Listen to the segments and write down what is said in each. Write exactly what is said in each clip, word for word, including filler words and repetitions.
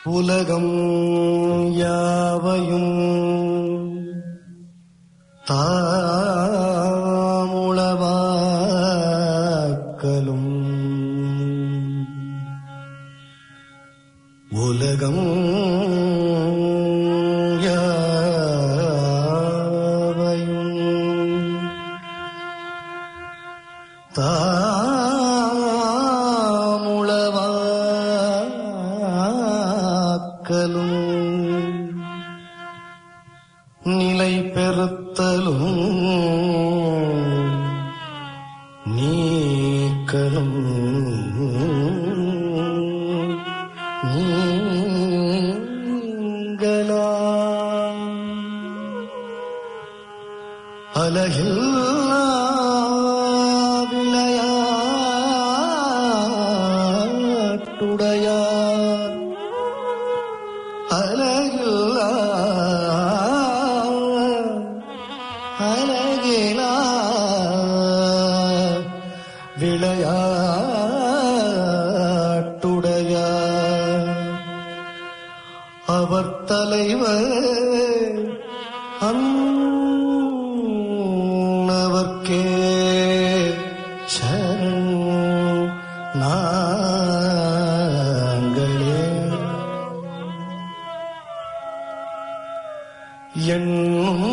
உலகம் யாவையும் தாமுளவாக்கலும் உலகம் யாவையும் தாமுளவாக்கலும் நிலை பெறுத்தலும் நீக்கலும் நீங்கலாம் அலகில்லா விளையாட்டுடையார் அலகில்லா அழகிலா விளையாட்டுடையார் அவர் தலைவர் அன்னவர்க்கே சரண் நாங்களே என்னும்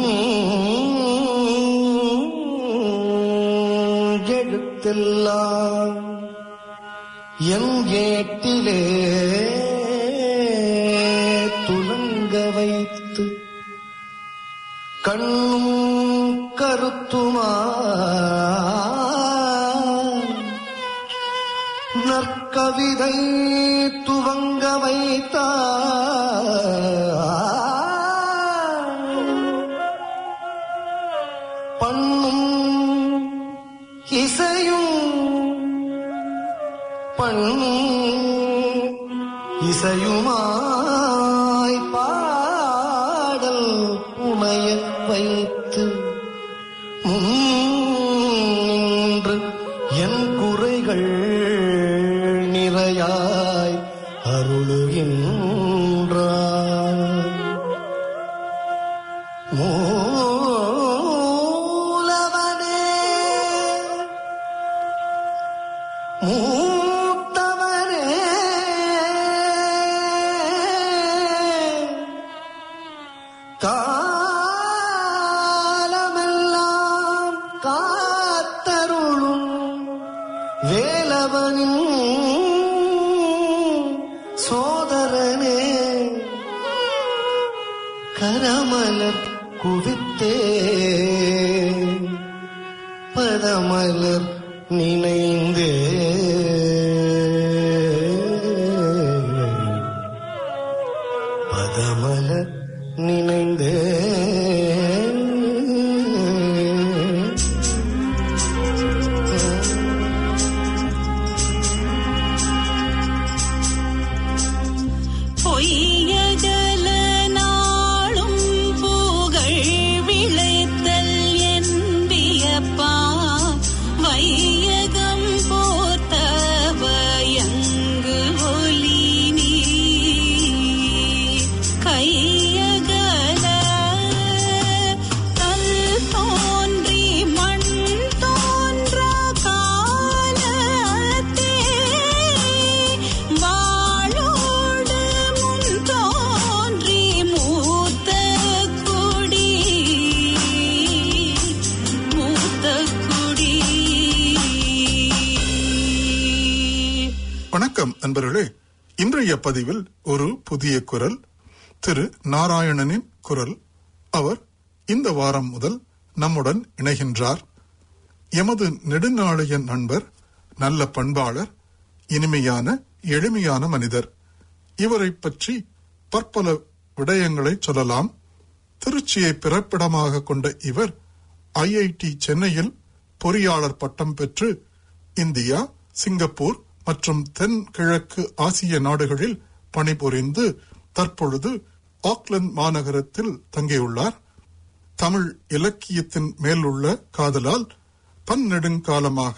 எழுத்தெல்லாம் என் ஏட்டிலே துலங்க வைத்து கண்ணும் கருத்துமா நற்கவிதை துவங்க வைத்தார் பண்ணும் இசையும் பண்ணும் இசையுமாய் பாடல் புனைய வைத்து முன்று என் குறைகள் நிறையாய் அருளுகின்றார் மூலவனே மூத்தவனே காலமெல்லாம் காத்தருளும் வேலவனின் சோதரனே கரமலர் குவித்தே பதமலர் நினைந்தே பதமலர் நினைந்தே பொய்யகல நாளும் புகழ் விளைத்தல் என்பியப்பா வையகம் போத்தவயங்கு ஒலி நீ கையகல கல் தோன்றி மண் தோன்ற காலத்தே வாழோடு முன் தோன்றி மூத்த குடி மூத்த குடி. வணக்கம் நண்பர்களே. இன்றைய பதிவில் ஒரு புதிய குரல், திரு நாராயணனின் குரல். அவர் இந்த வாரம் முதல் நம்முடன் இணைகின்றார். எமது நெடுநாளைய நண்பர், நல்ல பண்பாளர், இனிமையான எளிமையான மனிதர். இவரை பற்றி பற்பல விடயங்களை சொல்லலாம். திருச்சியை பிறப்பிடமாக கொண்ட இவர் ஐஐடி சென்னையில் பொறியாளர் பட்டம் பெற்று இந்தியா, சிங்கப்பூர் மற்றும் தென் கிழக்கு ஆசிய நாடுகளில் பணிபுரிந்து தற்பொழுது ஆக்லந்து மாநகரத்தில் தங்கியுள்ளார். தமிழ் இலக்கியத்தின் மேலுள்ள காதலால் பன்னெடுங்காலமாக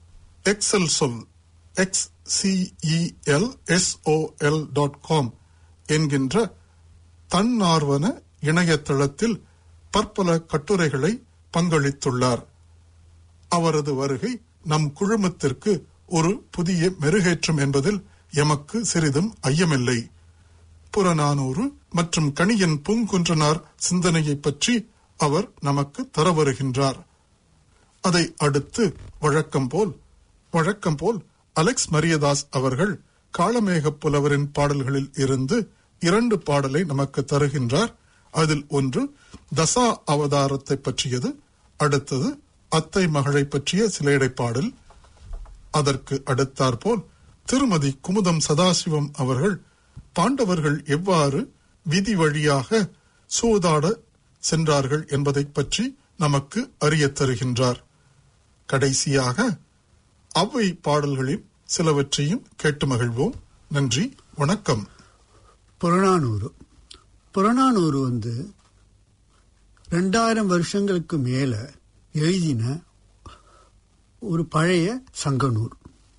Xcelsol X C E L S O L dot com என்கின்ற தன்னார்வன இணையதளத்தில் பற்பல கட்டுரைகளை பங்களித்துள்ளார். அவரது வருகை நம் குழுமத்திற்கு ஒரு புதிய மெருகேற்றம் என்பதில் எமக்கு சிறிதும் ஐயமில்லை. புறநானூறு மற்றும் கணியன் பூங்குன்றனார் சிந்தனையை பற்றி அவர் நமக்கு தர வருகின்றார். அதை அடுத்து வழக்கம் போல் வழக்கம் போல் அலெக்ஸ் மரியதாஸ் அவர்கள் காளமேக புலவரின் பாடல்களில் இருந்து இரண்டு பாடலை நமக்கு தருகின்றார். அதில் ஒன்று தசா அவதாரத்தை பற்றியது, அடுத்தது அத்தை மகளை பற்றிய சிலேடை பாடல். அதற்கு அடுத்தாற்போல் திருமதி குமுதம் சதாசிவம் அவர்கள் பாண்டவர்கள் எவ்வாறு விதி வழியாக சூதாட சென்றார்கள் என்பதை பற்றி நமக்கு அறிய தருகின்றார். கடைசியாக அவ்வை பாடல்களின் சிலவற்றையும் கேட்டு மகிழ்வோம். நன்றி, வணக்கம். புறநானூறு புறநானூறு வந்து ரெண்டாயிரம் வருஷங்களுக்கு மேல எழுதின ஒரு பழைய சங்கநூல்.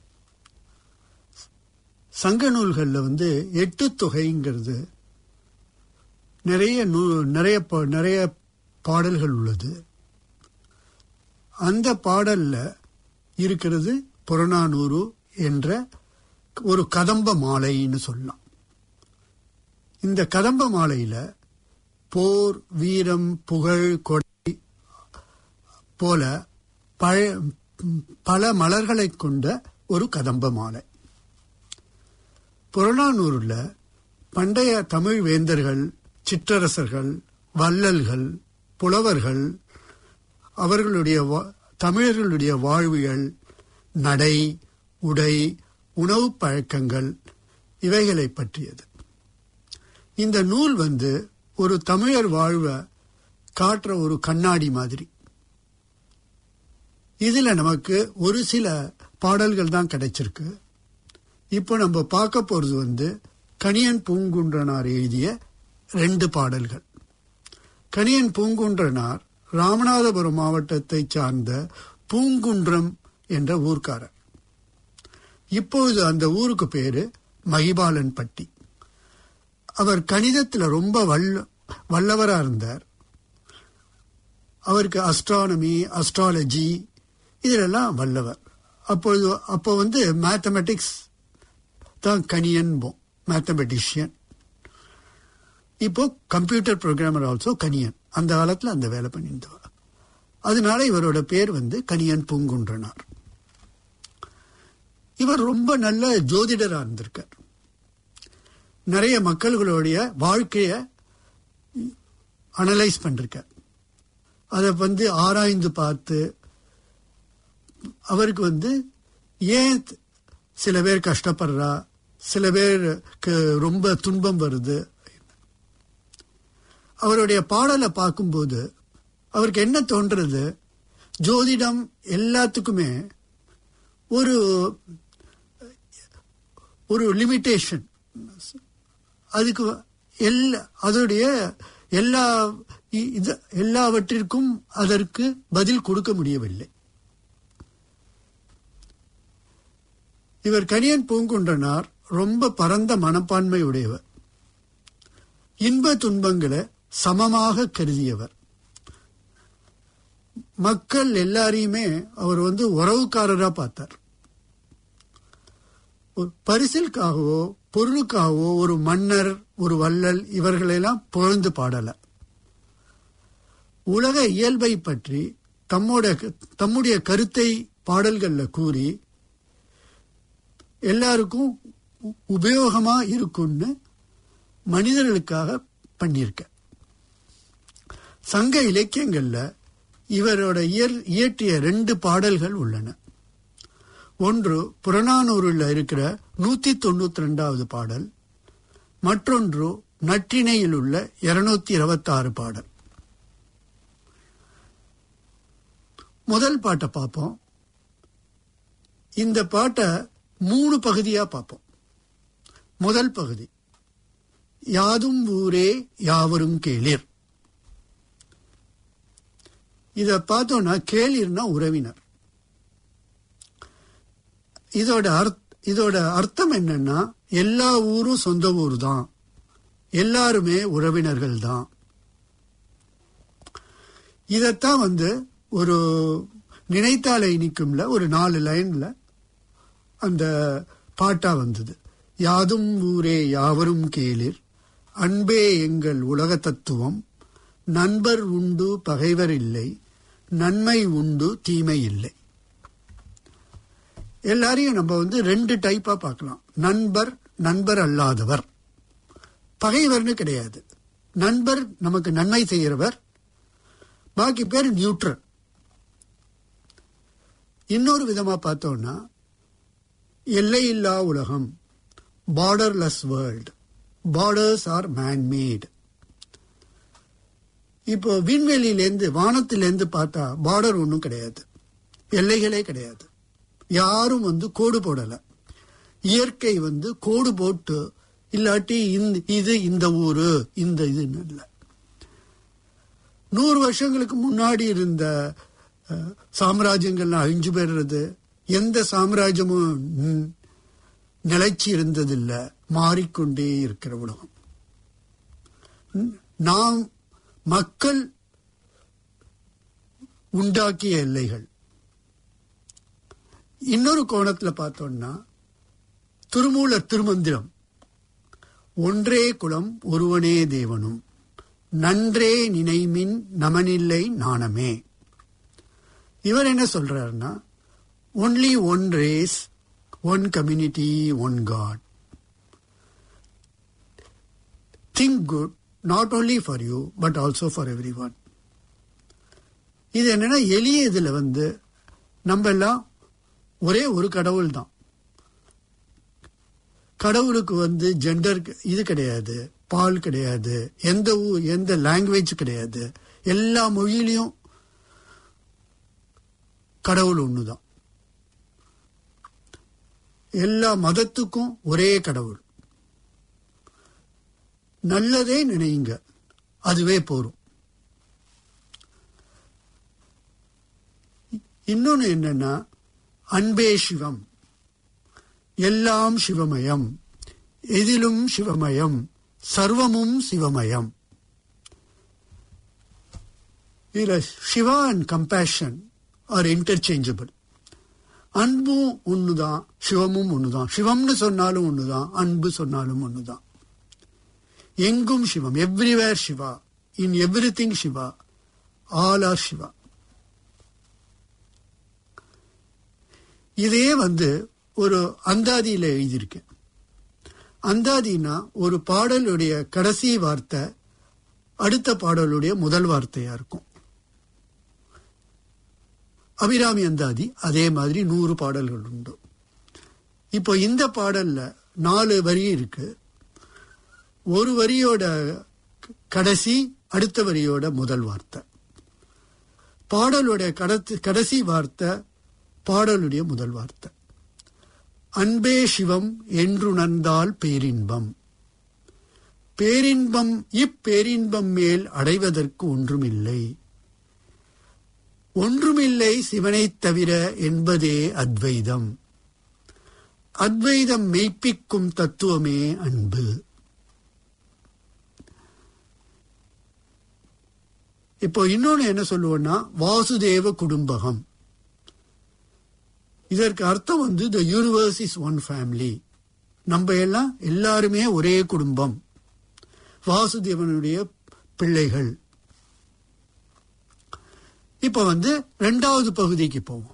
சங்க நூல்கள்ல வந்து எட்டு தொகைங்கிறது நிறைய நூ நிறைய நிறைய பாடல்கள் உள்ளது. அந்த பாடல்ல இருக்கிறது புறநானூறு என்ற ஒரு கதம்ப மாலைன்னு சொல்லலாம். இந்த கதம்ப மாலையில போர், வீரம், புகழ், கொடை போல பழைய பல மலர்களை கொண்ட ஒரு கதம்ப மாலை. புறநானூறுல பண்டைய தமிழ் வேந்தர்கள், சிற்றரசர்கள், வள்ளல்கள், புலவர்கள், அவர்களுடைய தமிழர்களுடைய வாழ்வியல், நடை, உடை, உணவு பழக்கங்கள் இவைகளை பற்றியது. இந்த நூல் வந்து ஒரு தமிழர் வாழ்வை காட்டுற ஒரு கண்ணாடி மாதிரி. இதுல நமக்கு ஒரு சில பாடல்கள் தான் கிடைச்சிருக்கு. இப்போ நம்ம பார்க்க போறது வந்து கணியன் பூங்குன்றனார் எழுதிய ரெண்டு பாடல்கள். கணியன் பூங்குன்றனார் ராமநாதபுரம் மாவட்டத்தை சார்ந்த பூங்குன்றம் என்ற ஊர்க்காரர். இப்போது அந்த ஊருக்கு பேரு மகிபாலன் பட்டி. அவர் கணிதத்துல ரொம்ப வல்ல வல்லவரா இருந்தார். அவருக்கு அஸ்ட்ரானமி, அஸ்ட்ராலஜி இதெல்லாம் வல்லவர். அப்பொழுது அப்போ வந்து மேத்தமெட்டிக்ஸ் தான் கணியன், மேத்தமெட்டிஷியன். இப்போ கம்ப்யூட்டர் ப்ரோக்ராமர் ஆல்சோ கணியன். அந்த காலத்துல அந்த வேலை பண்ணியிருந்தவர். அதனால இவரோட பேர் வந்து கணியன் பூங்குன்றனார். இவர் ரொம்ப நல்ல ஜோதிடரா இருந்திருக்கார். நிறைய மக்களுடைய வாழ்க்கைய அனலைஸ் பண்ணிருக்கார். அதை வந்து ஆராய்ந்து பார்த்து அவருக்கு வந்து ஏன் சில பேர் கஷ்டப்படுறா, சில பேருக்கு ரொம்ப துன்பம் வருது. அவருடைய பாடலை பார்க்கும்போது அவருக்கு என்ன தோன்றது, ஜோதிடம் எல்லாத்துக்குமே ஒரு ஒரு லிமிட்டேஷன், அதுக்கு எல்லா அதோடைய எல்லா எல்லாவற்றிற்கும் அதற்கு பதில் கொடுக்க முடியவில்லை. இவர் கணியன் பூங்குன்றனார் ரொம்ப பரந்த மனப்பான்மை உடையவர். இன்ப துன்பங்களை சமமாக கருதியவர். மக்கள் எல்லாரையுமே அவர் வந்து உறவுக்காரரா பார்த்தார். ஒரு பரிசிலுக்காகவோ பொருளுக்காகவோ ஒரு மன்னர், ஒரு வள்ளல் இவர்களெல்லாம் புகழ்ந்து பாடல. உலக இயல்பை பற்றி தம்முடைய தம்முடைய கருத்தை பாடல்கள்ல கூறி எல்லாருக்கும் உபயோகமா இருக்கும்னு மனிதர்களுக்காக பண்ணியிருக்க. சங்க இலக்கியங்கள்ல இவரோட இயற்றிய ரெண்டு பாடல்கள் உள்ளன. ஒன்று புறநானூறுல இருக்கிற நூத்தி தொண்ணூத்தி ரெண்டாவது பாடல், மற்றொன்று நற்றிணையில் உள்ள இருநூத்தி இருபத்தி ஆறு பாடல். முதல் பாட்டை பார்ப்போம். இந்த பாட்டை மூணு பகுதியா பார்ப்போம். முதல் பகுதி யாதும் ஊரே யாவரும் கேளிர். இத பார்த்தோம்னா கேளிர்னா உறவினர். இதோட அர்த்த இதோட அர்த்தம் என்னன்னா எல்லா ஊரும் சொந்த ஊர் தான் எல்லாருமே உறவினர்கள் தான். இதத்தான் வந்து ஒரு நினைத்தாலே இனிக்கும்ல ஒரு நாலு லைன்ல அந்த பாட்டா வந்தது. யாதும் ஊரே யாவரும் கேளிர், அன்பே எங்கள் உலக தத்துவம், நண்பர் உண்டு பகைவர் இல்லை, நன்மை உண்டு தீமை இல்லை. எல்லாரையும் நம்ம வந்து ரெண்டு டைப்பா பார்க்கலாம். நண்பர், நண்பர் அல்லாதவர். பகைவர்னு கிடையாது. நண்பர் நமக்கு நன்மை செய்கிறவர், பாக்கி பேர் நியூட்ரல். இன்னொரு விதமா பார்த்தோம்னா எல்லையில்லா உலகம், borderless world, borders are manmade. இப்போ விண்வெளியிலேருந்து வானத்திலேருந்து பார்த்தா பார்டர் ஒன்றும் கிடையாது, எல்லைகளே கிடையாது. யாரும் வந்து கோடு போடல. இயற்கை வந்து கோடு போட்டு இல்லாட்டி இது இந்த ஊரு இந்த இதுன்னு இல்லை. நூறு வருஷங்களுக்கு முன்னாடி இருந்த சாம்ராஜ்யங்கள்லாம் அழிஞ்சு போயிடுறது, எந்த சாம்ராஜ்யமும் நிலைச்சி இருந்ததில்லை, மாறிக்கொண்டே இருக்கிற உலகம். நாம் மக்கள் உண்டாக்கிய எல்லைகள். இன்னொரு கோணத்தில் பார்த்தோம்னா திருமூலர் திருமந்திரம், ஒன்றே குலம் ஒருவனே தேவனும், நன்றே நினைமின் நமனில்லை நாணமே. இவர் என்ன சொல்றாருன்னா, only one race, one community, one God. Think good, not only for you but also for every one. இது என்னன்னா எளிய இதுல வந்து நம்ம எல்லாம் ஒரே ஒரு கடவுள் தான். கடவுளுக்கு வந்து ஜெண்டர் இது கிடையாது, பால் கிடையாது, எந்த எந்த லாங்குவேஜ் கிடையாது. எல்லா மொழியிலையும் கடவுள் ஒண்ணுதான். எல்லா மதத்துக்கும் ஒரே கடவுள். நல்லதே நினைங்க, அதுவே போரும். இன்னொன்னு என்னன்னா, அன்பே சிவம், எல்லாம் சிவமயம், எதிலும் சிவமயம், சர்வமும் சிவமயம். இதுல Shiva and compassion are interchangeable. அன்பும் ஒண்ணுதான், சிவமும் ஒண்ணுதான். சிவம்னு சொன்னாலும் ஒண்ணுதான், அன்பு சொன்னாலும் ஒண்ணுதான். எங்கும் Sivam, everywhere Shiva, in everything Shiva, all are Shiva. இதே வந்து ஒரு அந்தாதியில எழுதியிருக்கேன். அந்தாதினா ஒரு பாடலுடைய கடைசி வார்த்தை அடுத்த பாடலுடைய முதல் வார்த்தையா இருக்கும். அபிராமி அந்தாதி அதே மாதிரி நூறு பாடல்கள் உண்டு. இப்போ இந்த பாடல்ல நாலு வரி இருக்கு. ஒரு வரியோட கடைசி அடுத்த வரியோட முதல் வார்த்தை. பாடலுடைய கடைசி வார்த்தை பாடலுடைய முதல் வார்த்தை. அன்பே சிவம் என்றுணர்ந்தால் பேரின்பம், பேரின்பம் இப்பேரின்பம் மேல் அடைவதற்கு ஒன்றுமில்லை, ஒன்றுமில்லை சிவனைத் தவிர என்பதே அத்வைதம், அத்வைதம் மெய்ப்பிக்கும் தத்துவமே அன்பு. இப்போ இன்னொன்னு என்ன சொல்லுவோம்னா, வாசுதேவ குடும்பகம். இதற்கு அர்த்தம் வந்து the universe is one family. நம்ம எல்லாம் எல்லாருமே ஒரே குடும்பம், வாசுதேவனுடைய பிள்ளைகள். இப்ப வந்து ரெண்டாவது பகுதிக்கு போவோம்.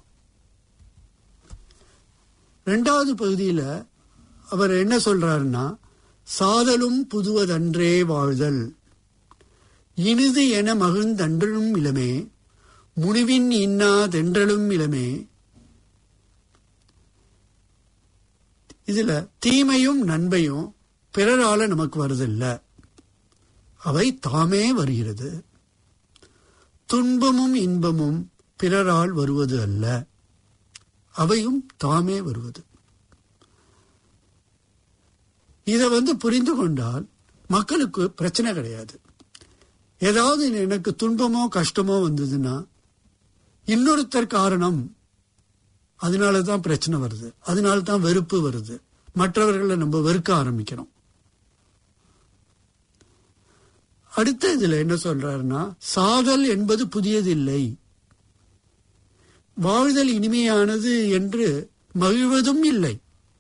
ரெண்டாவது பகுதியில அவர் என்ன சொல்றாருன்னா, சாதலும் புதுவதன்றே வாழ்தல், இனிது என மகிழ்ந்தன்றலும் இளமே, முனிவின் இன்னாதென்றலும் இளமே. இதுல தீமையும் நன்மையும் பிறரால நமக்கு வருதில்லை, அவை தாமே வருகிறது. துன்பமும் இன்பமும் பிறரால் வருவது அல்ல, அவையும் தாமே வருவது. இத வந்து புரிந்து கொண்டால் மக்களுக்கு பிரச்சனை கிடையாது. ஏதாவது எனக்கு துன்பமோ கஷ்டமோ வந்ததுன்னா இன்னொருத்தர் காரணம், அதனாலதான் பிரச்சனை வருது, அதனால தான் வெறுப்பு வருது, மற்றவர்களை நம்ம வெறுக்க ஆரம்பிக்கிறோம். அடுத்த இதுல என்ன சொல்றாருன்னா, சாதல் என்பது புதியதில்லை, வாழ்தல் இனிமையானது என்று மகிழ்வதும் இல்லை,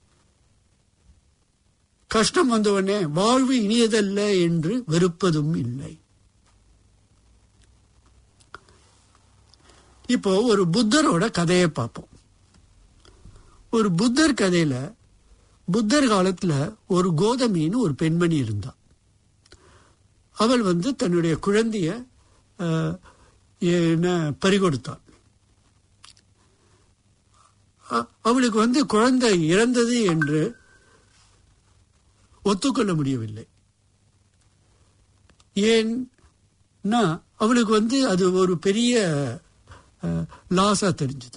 கஷ்டம் வந்தவனே வாழ்வு இனியதல்ல என்று வெறுப்பதும் இல்லை. இப்போ ஒரு புத்தரோட கதையை பார்ப்போம். ஒரு புத்தர் கதையில புத்தர் காலத்துல ஒரு கோதமின்னு ஒரு பெண்மணி இருந்தா. அவள் வந்து தன்னுடைய குழந்தைய பறிகொடுத்தாள். அவளுக்கு வந்து குழந்தை இறந்தது என்று ஒத்துக்கொள்ள முடியவில்லை. ஏன்னா அவளுக்கு வந்து அது ஒரு பெரிய லாஸா தெரிஞ்சது.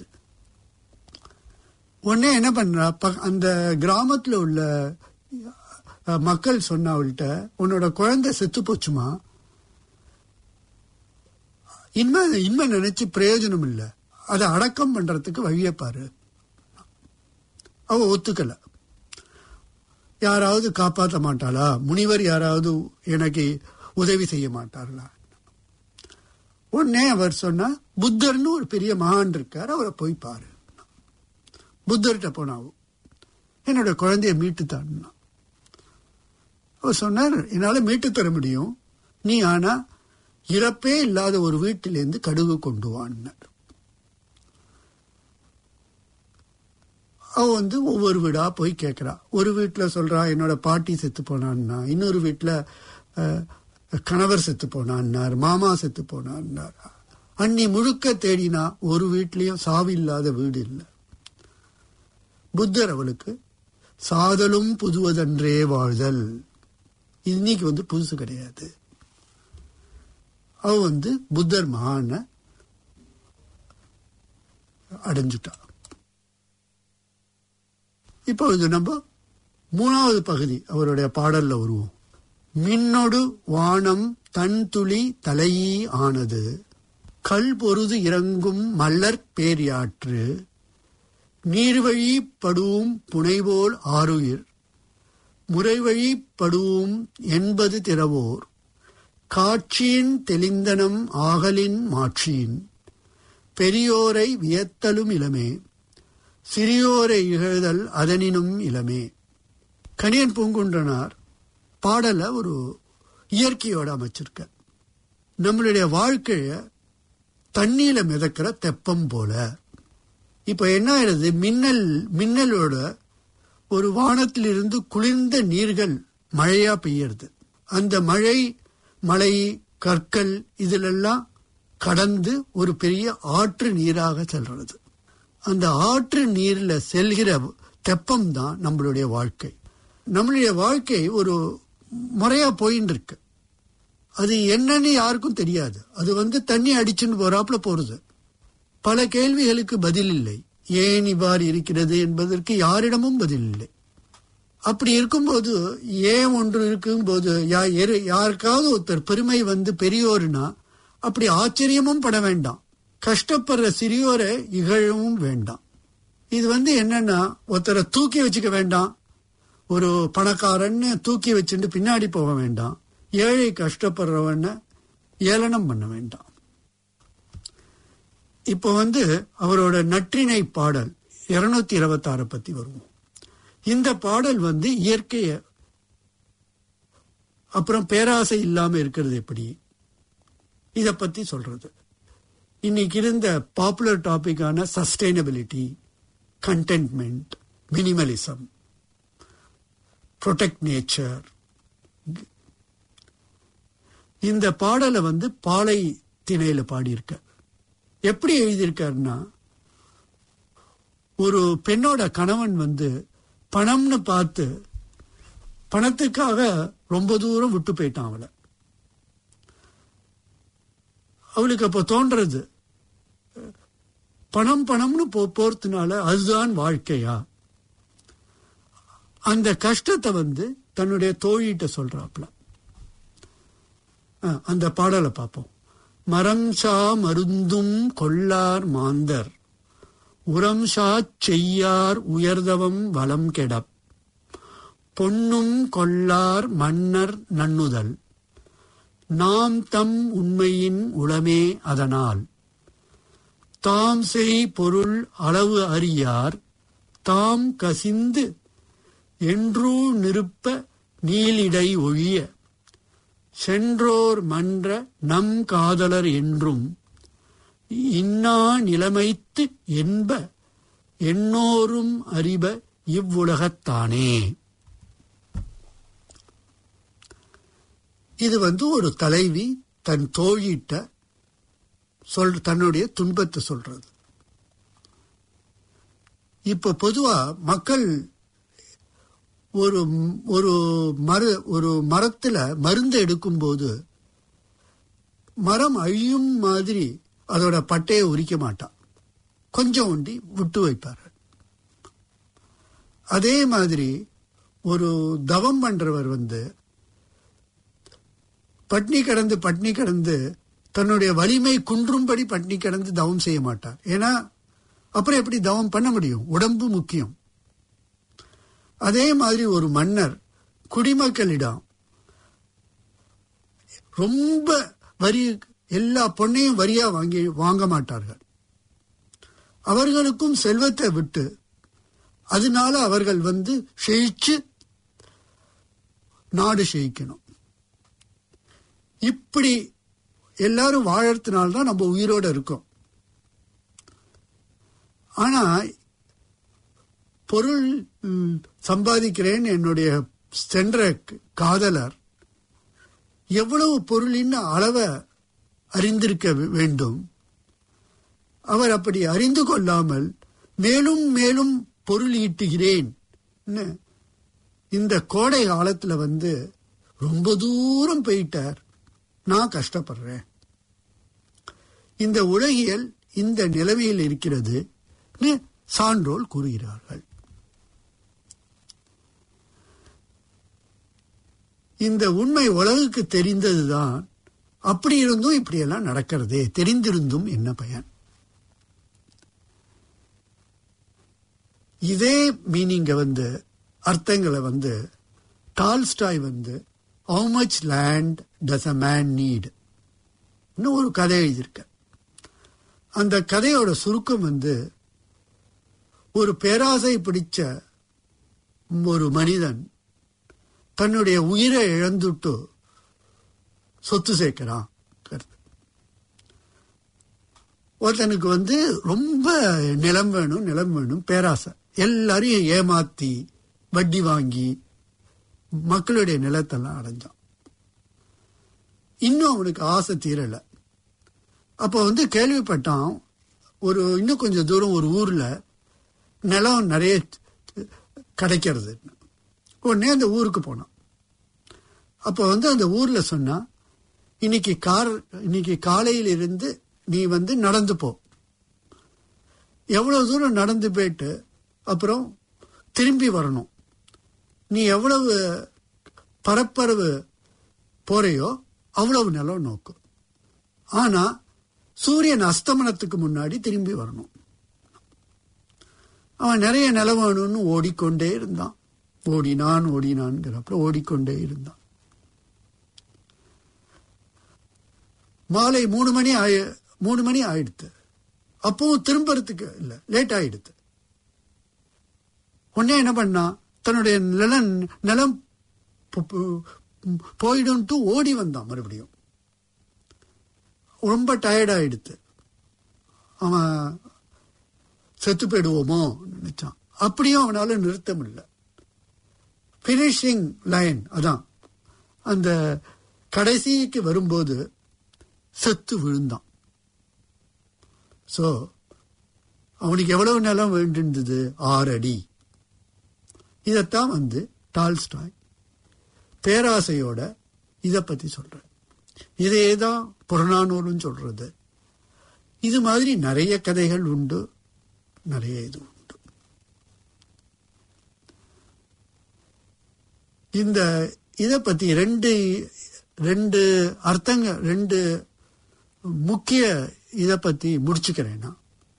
உடனே என்ன பண்றா, அந்த கிராமத்துல உள்ள மக்கள் சொன்ன அவள்கிட்ட, உன்னோட குழந்தை செத்து போச்சுமா, இன்மை இன்மை நினைச்சு பிரயோஜனம் இல்லை, அதை அடக்கம் பண்றதுக்கு வழியை பாரு. அவ ஒத்துக்கல. யாராவது காப்பாற்ற மாட்டாளா, முனிவர் யாராவது எனக்கு உதவி செய்ய மாட்டார்களா? உடனே அவர் சொன்னா, புத்தர்னு ஒரு பெரிய மகான் இருக்கார், அவரை போய் பாரு. புத்தர்கிட்ட போனாவும் என்னோட குழந்தைய மீட்டு தான்னா. அவர் சொன்னார், என்னால மீட்டு தர முடியும், நீ ஆனா இறப்பே இல்லாத ஒரு வீட்டிலேருந்து கடுகு கொண்டு வான்னார். அவ வந்து ஒவ்வொரு வீடா போய் கேட்கிறா. ஒரு வீட்டுல சொல்றா என்னோட பாட்டி செத்து போனான்னா, இன்னொரு வீட்டுல கணவர் செத்து போனான்னார், மாமா செத்து போனான்னார். அன்னி முழுக்க தேடினா ஒரு வீட்லயும் சாவு இல்லாத வீடு இல்லை. புத்தர் அவளுக்கு சாதலும் புதுவதன்றே வாழ்தல், இன்னைக்கு வந்து புதுசு கிடையாது. அவ வந்து புத்தர் மகான அடைஞ்சுட்டா. இப்போ இது நம்ம மூணாவது பகுதி அவருடைய பாடல்ல வருவோம். மின்னொடு வானம் தன் துளி தலையீ ஆனது, கல் பொருது இறங்கும் மல்லற் பேரியாற்று, நீர்வழி படுவும் புனைவோல் ஆருயிர், முறைவழி படுவும் என்பது திறவோர், காட்சியின் தெளிந்தனம் ஆகலின் மாட்சியின், பெரியோரை வியத்தலும் இளமே, சிறியோரை இகழ்தல் அதனினும் இளமே. கணியன் பூங்குன்றனார் பாடல ஒரு இயற்கையோட அமைச்சிருக்க. நம்மளுடைய வாழ்க்கைய தண்ணீல மிதக்கிற தெப்பம் போல. இப்ப என்ன ஆயிடுது, மின்னல் மின்னலோட ஒரு வானத்திலிருந்து குளிர்ந்த நீர்கள் மழையா பெய்யறது. அந்த மழை மலை கற்கள் இதிலெல்லாம் கடந்து ஒரு பெரிய ஆற்று நீராக செல்றது. அந்த ஆற்று நீர்ல செல்கிற தெப்பம் தான் நம்மளுடைய வாழ்க்கை. நம்மளுடைய வாழ்க்கை ஒரு முறையா போயின்னு இருக்கு. அது என்னன்னு யாருக்கும் தெரியாது. அது வந்து தண்ணி அடிச்சுன்னு போறாப்புல போறது. பல கேள்விகளுக்கு பதில் இல்லை. ஏன் இவ்வாறு இருக்கிறது என்பதற்கு யாரிடமும் பதில் இல்லை. அப்படி இருக்கும்போது, ஏன் ஒன்று இருக்கும்போது யாருக்காவது ஒருத்தர் பெருமை வந்து பெரியோருனா அப்படி ஆச்சரியமும் பட வேண்டாம், கஷ்டப்படுற சிறியோரை இகழவும் வேண்டாம். இது வந்து என்னன்னா, ஒருத்தரை தூக்கி வச்சுக்க வேண்டாம், ஒரு பணக்காரன்னு தூக்கி வச்சுட்டு பின்னாடி போக வேண்டாம், ஏழை கஷ்டப்படுறவன ஏளனம் பண்ண வேண்டாம். இப்போ வந்து அவரோட நற்றிணை பாடல் இருநூத்தி இருபத்தி ஆறு பத்தி வருவோம். இந்த பாடல் வந்து இயற்கைய அப்புறம் பேராசை இல்லாம இருக்கிறது எப்படி, இத பத்தி சொல்றது. இன்னைக்கு இருந்த பாப்புலர் டாபிக்கான sustainability, contentment, minimalism, protect nature. இந்த பாடலை வந்து பாலை திணையில பாடியிருக்க. எப்படி எழுதியிருக்காருன்னா, ஒரு பெண்ணோட கணவன் வந்து பணம்னு பார்த்து பணத்துக்காக ரொம்ப தூரம் விட்டு போயிட்டான் அவளை. அவளுக்கு அப்ப தோன்றது, பணம் பணம்னு போ போறதுனால அதுதான் வாழ்க்கையா? அந்த கஷ்டத்தை வந்து தன்னுடைய தோழிட்ட சொல்றாப்ல. அந்த பாடலை பார்ப்போம். மரம் சா மருந்தும் கொள்ளார் மாந்தர், உரம் சா செய்யார் உயர்தவம் வளம் கெடப், பொன்னும் கொள்ளார் மன்னர் நன்னுதல், நாம் தம் உண்மையின் உளமே அதனால் தாம் செய் பொருள் அளவு அறியார் தாம் கசிந்து என்றூ நிருப்ப நீலிடை ஒழிய சென்றோர் மன்ற நம் காதலர் என்றும் இன்னா நிலைமைத்து என்ப எண்ணோரும் அறிப இவ்வுலகத்தானே. இது வந்து ஒரு தலைவி தன் தோழிட்ட சொல் தன்னுடைய துன்பத்தை சொல்றது. இப்ப பொதுவா மக்கள் ஒரு ஒரு மர ஒரு மரத்துல மருந்து எடுக்கும் போது மரம் அழியும் மாதிரி அதோட பட்டையை உரிக்க மாட்டான், கொஞ்சம் ஒண்டி விட்டு வைப்பார். அதே மாதிரி ஒரு தவம் பண்றவர் வந்து பட்னி கடந்து பட்னி கடந்து தன்னுடைய வலிமை குன்றும்படி பட்னி கடந்து தவம் செய்ய மாட்டார். ஏன்னா அப்புறம் எப்படி தவம் பண்ண முடியும்? உடம்பு முக்கியம். அதே மாதிரி ஒரு மன்னர் குடிமக்களிடம் ரொம்ப வரி எல்லா பொண்ணையும் வரியா வாங்கி வாங்க மாட்டார்கள். அவர்களுக்கும் செல்வத்தை விட்டு அதனால அவர்கள் வந்து செழிச்சு நாடு செழிக்கணும். இப்படி எல்லாரும் வாழறதுனால்தான் நம்ம உயிரோட இருக்கோம். ஆனா பொருள் சம்பாதிக்கிறேன் என்னுடைய சென்ற காதலர் எவ்வளவு பொருளின் அளவை அறிந்திருக்க வேண்டும். அவர் அப்படி அறிந்து கொள்ளாமல் மேலும் மேலும் பொருள் ஈட்டுகிறேன். இந்த கோடை காலத்துல வந்து ரொம்ப தூரம் போயிட்டார், நான் கஷ்டப்படுறேன். இந்த உலகியல் இந்த நிலைமையில் இருக்கிறது சான்றோல் கூறுகிறார்கள். இந்த உண்மை உலகுக்கு தெரிந்ததுதான். அப்படி இருந்தும் இப்படியெல்லாம் நடக்கிறதே, தெரிந்திருந்தும் என்ன பயன்? இதே மீனிங்க வந்து அர்த்தங்களை வந்து டால்ஸ்டாய் வந்து how much land does a man need இன்னும் ஒரு கதை எழுதியிருக்க. அந்த கதையோட சுருக்கம் வந்து ஒரு பேராசை பிடிச்ச ஒரு மனிதன் தன்னுடைய உயிரை இழந்துட்டு சொத்து சேர்க்கிறான். ஒருத்தனுக்கு வந்து ரொம்ப நிலம் வேணும் நிலம் வேணும் பேராசை, எல்லாரையும் ஏமாத்தி வட்டி வாங்கி மக்களுடைய நிலத்தெல்லாம் அடைஞ்சான். இன்னும் அவனுக்கு ஆசை தீரல. அப்ப வந்து கேள்விப்பட்டான் ஒரு இன்னும் கொஞ்சம் தூரம் ஒரு ஊர்ல நிலம் நிறைய கிடைக்கிறது. உடனே அந்த ஊருக்கு போனான். அப்ப வந்து அந்த ஊர்ல சொன்னா, இன்னைக்கு கார் இன்னைக்கு காலையில இருந்து நீ வந்து நடந்து போ. எவ்வளவு தூரம் நடந்து போயிட்டு அப்புறம் திரும்பி வரணும். நீ எவ்வளவு பரப்பரவு போறையோ அவ்வளவு நிலம் நோக்கு. ஆனா சூரியன் அஸ்தமனத்துக்கு முன்னாடி திரும்பி வரணும். அவன் நிறைய நிலம் வேணும்னு ஓடிக்கொண்டே இருந்தான். ஓடினான் ஓடினான்ங்கிறப்ப ஓடிக்கொண்டே இருந்தான். மாலை மூணு மணி ஆய மூணு மணி ஆயிடுத்து. அப்பவும் திரும்பறதுக்கு இல்ல, லேட் ஆயிடுத்து. உடனே என்ன பண்ணா, தன்னுடைய நிலம் நிலம் போயிடும்ட்டு ஓடி வந்தான். மறுபடியும் ரொம்ப டயர்ட் ஆயிடுத்து. அவன் செத்து போயிடுவோமோ நினைச்சான். அப்படியும் அவனால நிறுத்த முடியல. பினிஷிங் லைன் அதான், அந்த கடைசிக்கு வரும்போது செத்து விழுந்தான். சோ அவனுக்கு எவ்வளவு நிலம் வேண்டியிருந்தது? ஆறு அடி. இதத்தான் வந்து டால்ஸ்டாய் பேராசையோட இத பத்தி சொல்ற. இதேதான் புறநானூறுன்னு சொல்றது. இது மாதிரி நிறைய கதைகள் உண்டு, நிறைய இது உண்டு. இந்த இத பத்தி ரெண்டு ரெண்டு அர்த்தங்க ரெண்டு முக்கிய இத பத்தி முடிச்சுக்கிறேன்னா,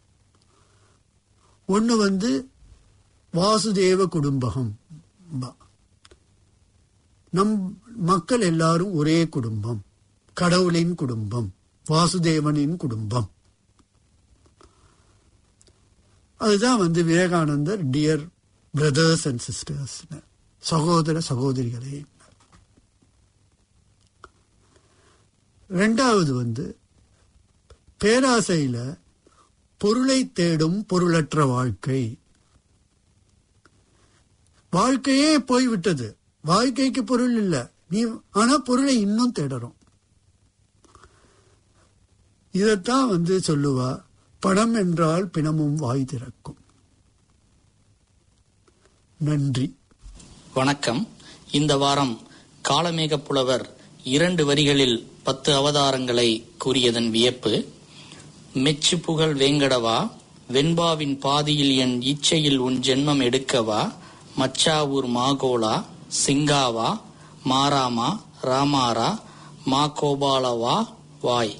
ஒண்ணு வந்து வாசுதேவ குடும்பகம். நம் மக்கள் எல்லாரும் ஒரே குடும்பம். கடவுளின் குடும்பம், வாசுதேவனின் குடும்பம். அதுதான் வந்து Vivekanandar dear brothers and sisters, சகோதர சகோதரிகளே. ரெண்டாவது வந்து பேராசையில பொருளை தேடும் பொருளற்ற வாழ்க்கை. வாழ்க்கையே போய்விட்டது, வாழ்க்கைக்கு பொருள் இல்லை, நீ ஆனா பொருளை இன்னும் தேடுறோம். இதத்தான் வந்து சொல்லுவா, பணம் என்றால் பிணமும் வாய் திறக்கும். நன்றி, வணக்கம். இந்த வாரம் காளமேக புலவர் இரண்டு வரிகளில் பத்து அவதாரங்களை கூறியதன் வியப்பு. மெச்சு புகழ் வேங்கடவா, வெண்பாவின் பாதியில் என் இச்சையில் உன் ஜென்மம் எடுக்கவா, மச்சாவூர் மாகோலா, சிங்காவா, மாராமா, ராமாரா, மா கோபாலவா வாய்.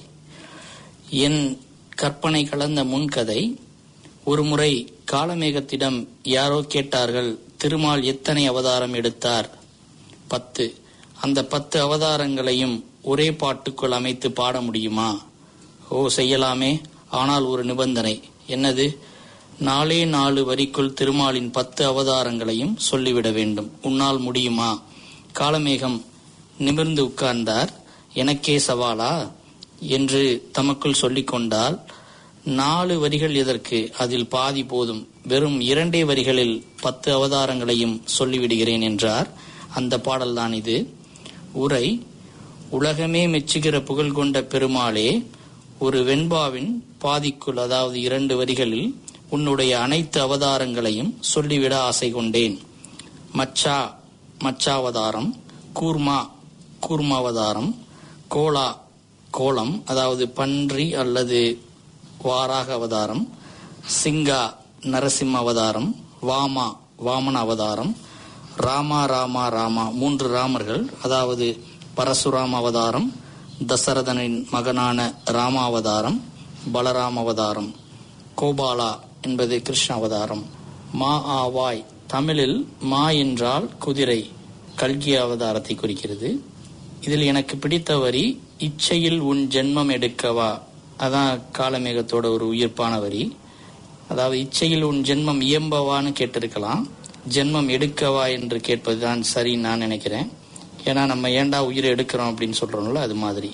என் கற்பனை கலந்த முன்கதை. ஒருமுறை காளமேகத்திடம் யாரோ கேட்டார்கள், திருமால் எத்தனை அவதாரம் எடுத்தார்? பத்து. அந்த பத்து அவதாரங்களையும் ஒரே பாட்டுக்குள் அமைத்து பாட முடியுமா? ஓ, செய்யலாமே. ஆனால் ஒரு நிபந்தனை. என்னது? நாலே நாலு வரிக்குள் திருமாலின் பத்து அவதாரங்களையும் சொல்லிவிட வேண்டும். உன்னால் முடியுமா? காளமேகம் நிமிர்ந்து உட்கார்ந்தார். எனக்கே சவாலா என்று தமக்குள் சொல்லிக் கொண்டால், நாலு வரிகள் எதற்கு, அதில் பாதி போதும், வெறும் இரண்டே வரிகளில் பத்து அவதாரங்களையும் சொல்லிவிடுகிறேன் என்றார். அந்த பாடல்தான் இது. உரை: உலகமே மெச்சுகிற புகழ் கொண்ட பெருமாளே, ஒரு வெண்பாவின் பாதிக்குள், அதாவது இரண்டு வரிகளில் உன்னுடைய அனைத்து அவதாரங்களையும் சொல்லிவிட ஆசை கொண்டேன். மச்சா மச்சாவதாரம், கூர்மா கூர்மாவதாரம், கோலா கோலம், அதாவது பன்றி அல்லது வாராக அவதாரம், சிங்கா நரசிம்ம அவதாரம், வாமா வாமன அவதாரம், ராமா ராமா ராமா மூன்று ராமர்கள், அதாவது பரசுராம அவதாரம், தசரதனின் மகனான ராமாவதாரம், பலராம அவதாரம், கோபாலா என்பது கிருஷ்ண அவதாரம். மா ஆவாய், தமிழில் மா என்றால் குதிரை, கல்கி அவதாரத்தை குறிக்கிறது. இதில் எனக்கு பிடித்த வரி, இச்சையில் உன் ஜென்மம் எடுக்கவா. அதான் காளமேகத்தோட ஒரு உயிர்ப்பான வரி. அதாவது இச்சையில் உன் ஜென்மம் இயம்பவான்னு கேட்டிருக்கலாம், ஜென்மம் எடுக்கவா என்று கேட்பதுதான் சரின்னு நான் நினைக்கிறேன். ஏன்னா நம்ம ஏண்டா உயிரை எடுக்கிறோம் அப்படின்னு சொல்றோம்ல, அது மாதிரி.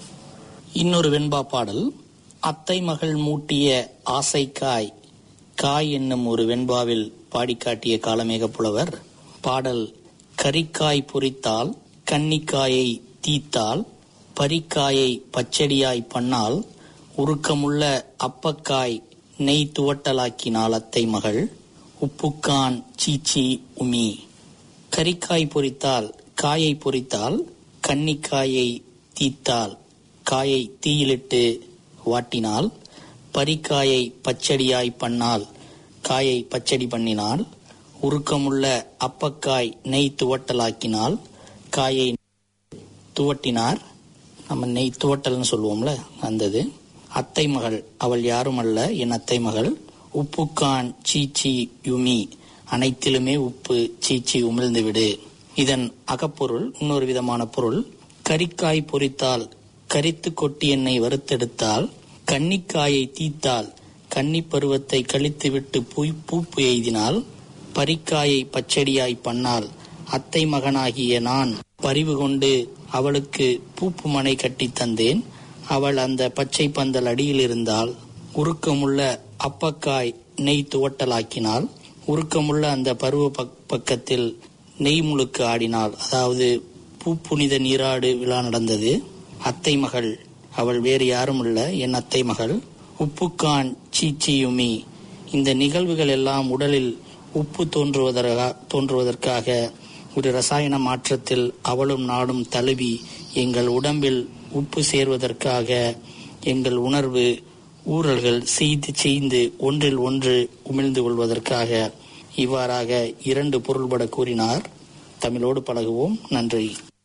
இன்னொரு வெண்பா பாடல். அத்தை மகள் மூட்டிய ஆசைக்காய் காய் என்னும் ஒரு வெண்பாவில் பாடிக்காட்டிய காளமேக புலவர். பாடல்: கரிக்காய் பொரித்தால், கன்னிக்காயை தீத்தால், பரிக்காயை பச்சடியாய் பண்ணால், உருக்கமுள்ள அப்பக்காய் நெய் துவட்டலாக்கினாள் அத்தை மகள், உப்புக்கான் சீச்சி உமி. கரிக்காய் பொரித்தால், காயை பொரித்தால், கன்னிக்காயை தீத்தால், காயை தீயிலிட்டு வாட்டினால், பரிக்காயை பச்சடியாய் பண்ணால், காயை பச்சடி பண்ணினால், உருக்கமுள்ள அப்பக்காய் நெய் துவட்டலாக்கினால், காயை துவட்டினார். நம்ம நெய் துவட்டல்னு சொல்லுவோம்ல, அந்தது. அத்தை மகள், அவள் யாரும் அல்ல, என் அத்தை மகள். உப்புக்கான் சீச்சி யுமி, அனைத்திலுமே உப்பு, சீச்சி உமிழ்ந்து விடு. இதன் அகப்பொருள் இன்னொரு விதமான பொருள். கரிக்காய் பொரித்தால், கரித்து கொட்டி எண்ணெய் வறுத்தெடுத்தால், கன்னிக்காயை தீத்தால், கன்னி பருவத்தை கழித்து விட்டு பூய் பூப்பு எய்தினால், பரிக்காயை பச்சடியாய் பண்ணால், அத்தை மகனாகிய நான் பரிவு கொண்டு அவளுக்கு பூப்பு மனை கட்டி தந்தேன். அவள் அந்த பச்சை பந்தல் அடியில் இருந்தால், உருக்கமுள்ள அப்பக்காய் நெய் துவட்டலாக்கினால், உருக்கமுள்ள அந்த பருவ பக்கத்தில் நெய் முழுக்கு ஆடினாள். அதாவது பூப்புனித நீராடு விழா நடந்தது. அத்தை மகள், அவள் வேறு யாரும் அல்ல, என் அத்தை மகள். உப்புக்கான் சீச்சியுமி, இந்த நிகழ்வுகள் எல்லாம் உடலில் உப்பு தோன்றுவதற்காக தோன்றுவதற்காக ஒரு ரசாயன மாற்றத்தில் அவளும் நாடும் தழுவி எங்கள் உடம்பில் உப்பு சேர்வதற்காக எங்கள் உணர்வு ஊறல்கள் செய்து செய்து ஒன்றில் ஒன்று உமிழ்ந்து கொள்வதற்காக இவ்வாறாக இரண்டு பொருள்பட கூறினார். தமிழோடு பழகுவோம். நன்றி.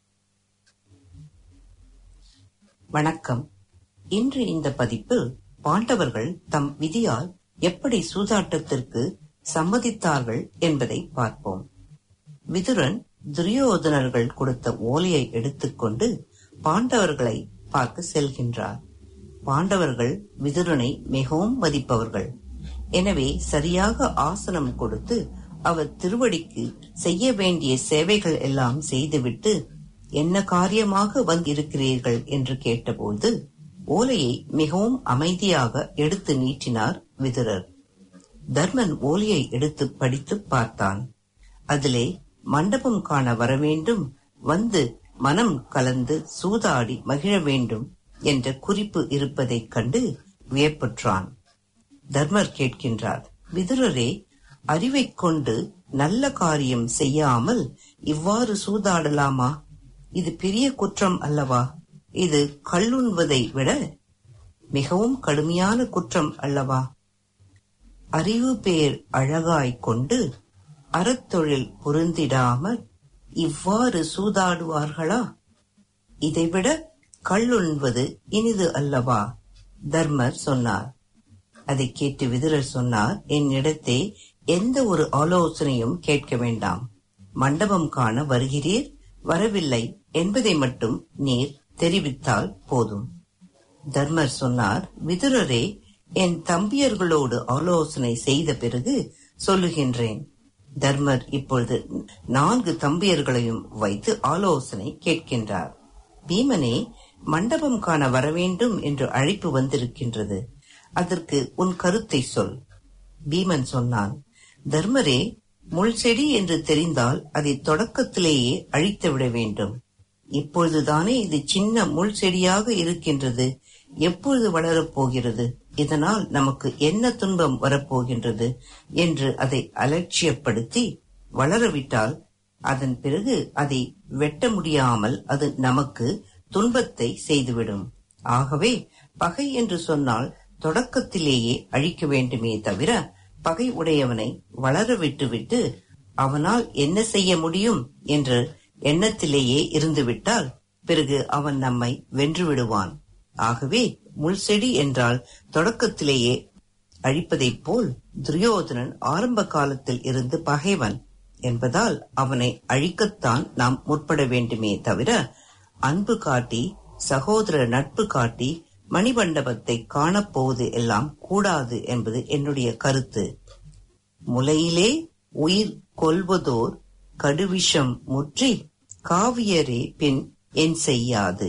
வணக்கம். இன்று இந்த பதிப்பில் பாண்டவர்கள் தம் விதியால் எப்படி சூதாட்டத்திற்கு சம்மதித்தார்கள் என்பதை பார்ப்போம். விதுரன் துரியோதனர்கள் கொடுத்த ஓலையை எடுத்துக்கொண்டு பாண்டவர்களை பார்க்க செல்கின்றார். பாண்டவர்கள் விதுரனை மிகவும் மதிப்பவர்கள். எனவே சரியாக ஆசனம் கொடுத்து அவர் திருவடிக்கு செய்ய வேண்டிய சேவைகள் எல்லாம் செய்துவிட்டு என்ன காரியமாக வந்திருக்கிறீர்கள் என்று கேட்டபோது ஓலையை மிகவும் அமைதியாக எடுத்து நீட்டினார் விதுரர். தர்மன் ஓலையை எடுத்து படித்து பார்த்தான். அதிலே மண்டபம் காண வரவேண்டும், வந்து மனம் கலந்து சூதாடி மகிழ வேண்டும் என்ற குறிப்பு இருப்பதைக் கண்டு வியப்புற்றான். தர்மர் கேட்கின்றார், விதுரரே, அறிவைக் கொண்டு நல்ல காரியம் செய்யாமல் இவ்வாறு சூதாடலாமா? இது பெரிய குற்றம் அல்லவா? இது கள்ளுண்வதை விட மிகவும் கடுமையான குற்றம் அல்லவா? அறிவு பேர் அழகாய்க் கொண்டு அறத்தொழில் பொருந்திடாமல் இவ்வாறு சூதாடுவார்களா? இதைவிட கள்ளுண்வது இனிது அல்லவா? தர்மர் சொன்னார். அதை கேட்டு விதுரர் சொன்னார், என்னிடத்தே எந்த ஒரு ஆலோசனையும் கேட்க வேண்டாம். மண்டபம் காண வருகிறீர், வரவில்லை என்பதை மட்டும் நீர் தெரிவித்தால் போதும். தர்மர் சொன்னார், விதுரரே, என் தம்பியர்களோடு ஆலோசனை செய்த பிறகு சொல்லுகின்றேன். தர்மர் இப்பொழுது நான்கு தம்பியர்களையும் வைத்து ஆலோசனை கேட்கின்றார். பீமனே, மண்டபம் காண வரவேண்டும் என்று அழைப்பு வந்திருக்கின்றது. அதற்கு உன் கருத்தை சொல். பீமன் சொன்னான், தர்மரே, முள் செடி என்று தெரிந்தால் அதை தொடக்கத்திலேயே அழித்து விட வேண்டும். இப்பொழுதுதானே இது சின்ன முள் செடியாக இருக்கின்றது. எப்பொழுது வளரப்போகிறது? இதனால் நமக்கு என்ன துன்பம் வரப்போகின்றது என்று அதை அலட்சியப்படுத்தி வளரவிட்டால் அதன் பிறகு அதை வெட்ட முடியாமல் அது நமக்கு துன்பத்தை செய்துவிடும். ஆகவே பகை என்று சொன்னால் தொடக்கத்திலேயே அழிக்க வேண்டுமே தவிர பகை உடையவனை வளர விட்டுவிட்டு அவனால் என்ன செய்ய முடியும் என்ற எண்ணத்திலேயே இருந்துவிட்டால் பிறகு அவன் நம்மை வென்று விடுவான். ஆகவே முள் செடி என்றால் தொடக்கத்திலேயே அழிப்பதைப் போல் துரியோதனன் ஆரம்ப காலத்தில் இருந்து பகைவன் என்பதால் அவனை அழிக்கத்தான் நாம் முற்பட வேண்டுமே தவிர அன்பு காட்டி சகோதர நட்பு காட்டி மணிமண்டபத்தை காணப்போவது எல்லாம் கூடாது என்பது என்னுடைய கருத்து. முலையிலே உயிர் கொல்வதோர் கடுவிஷம் முற்றி காவியரே பின் என் செய்யாது.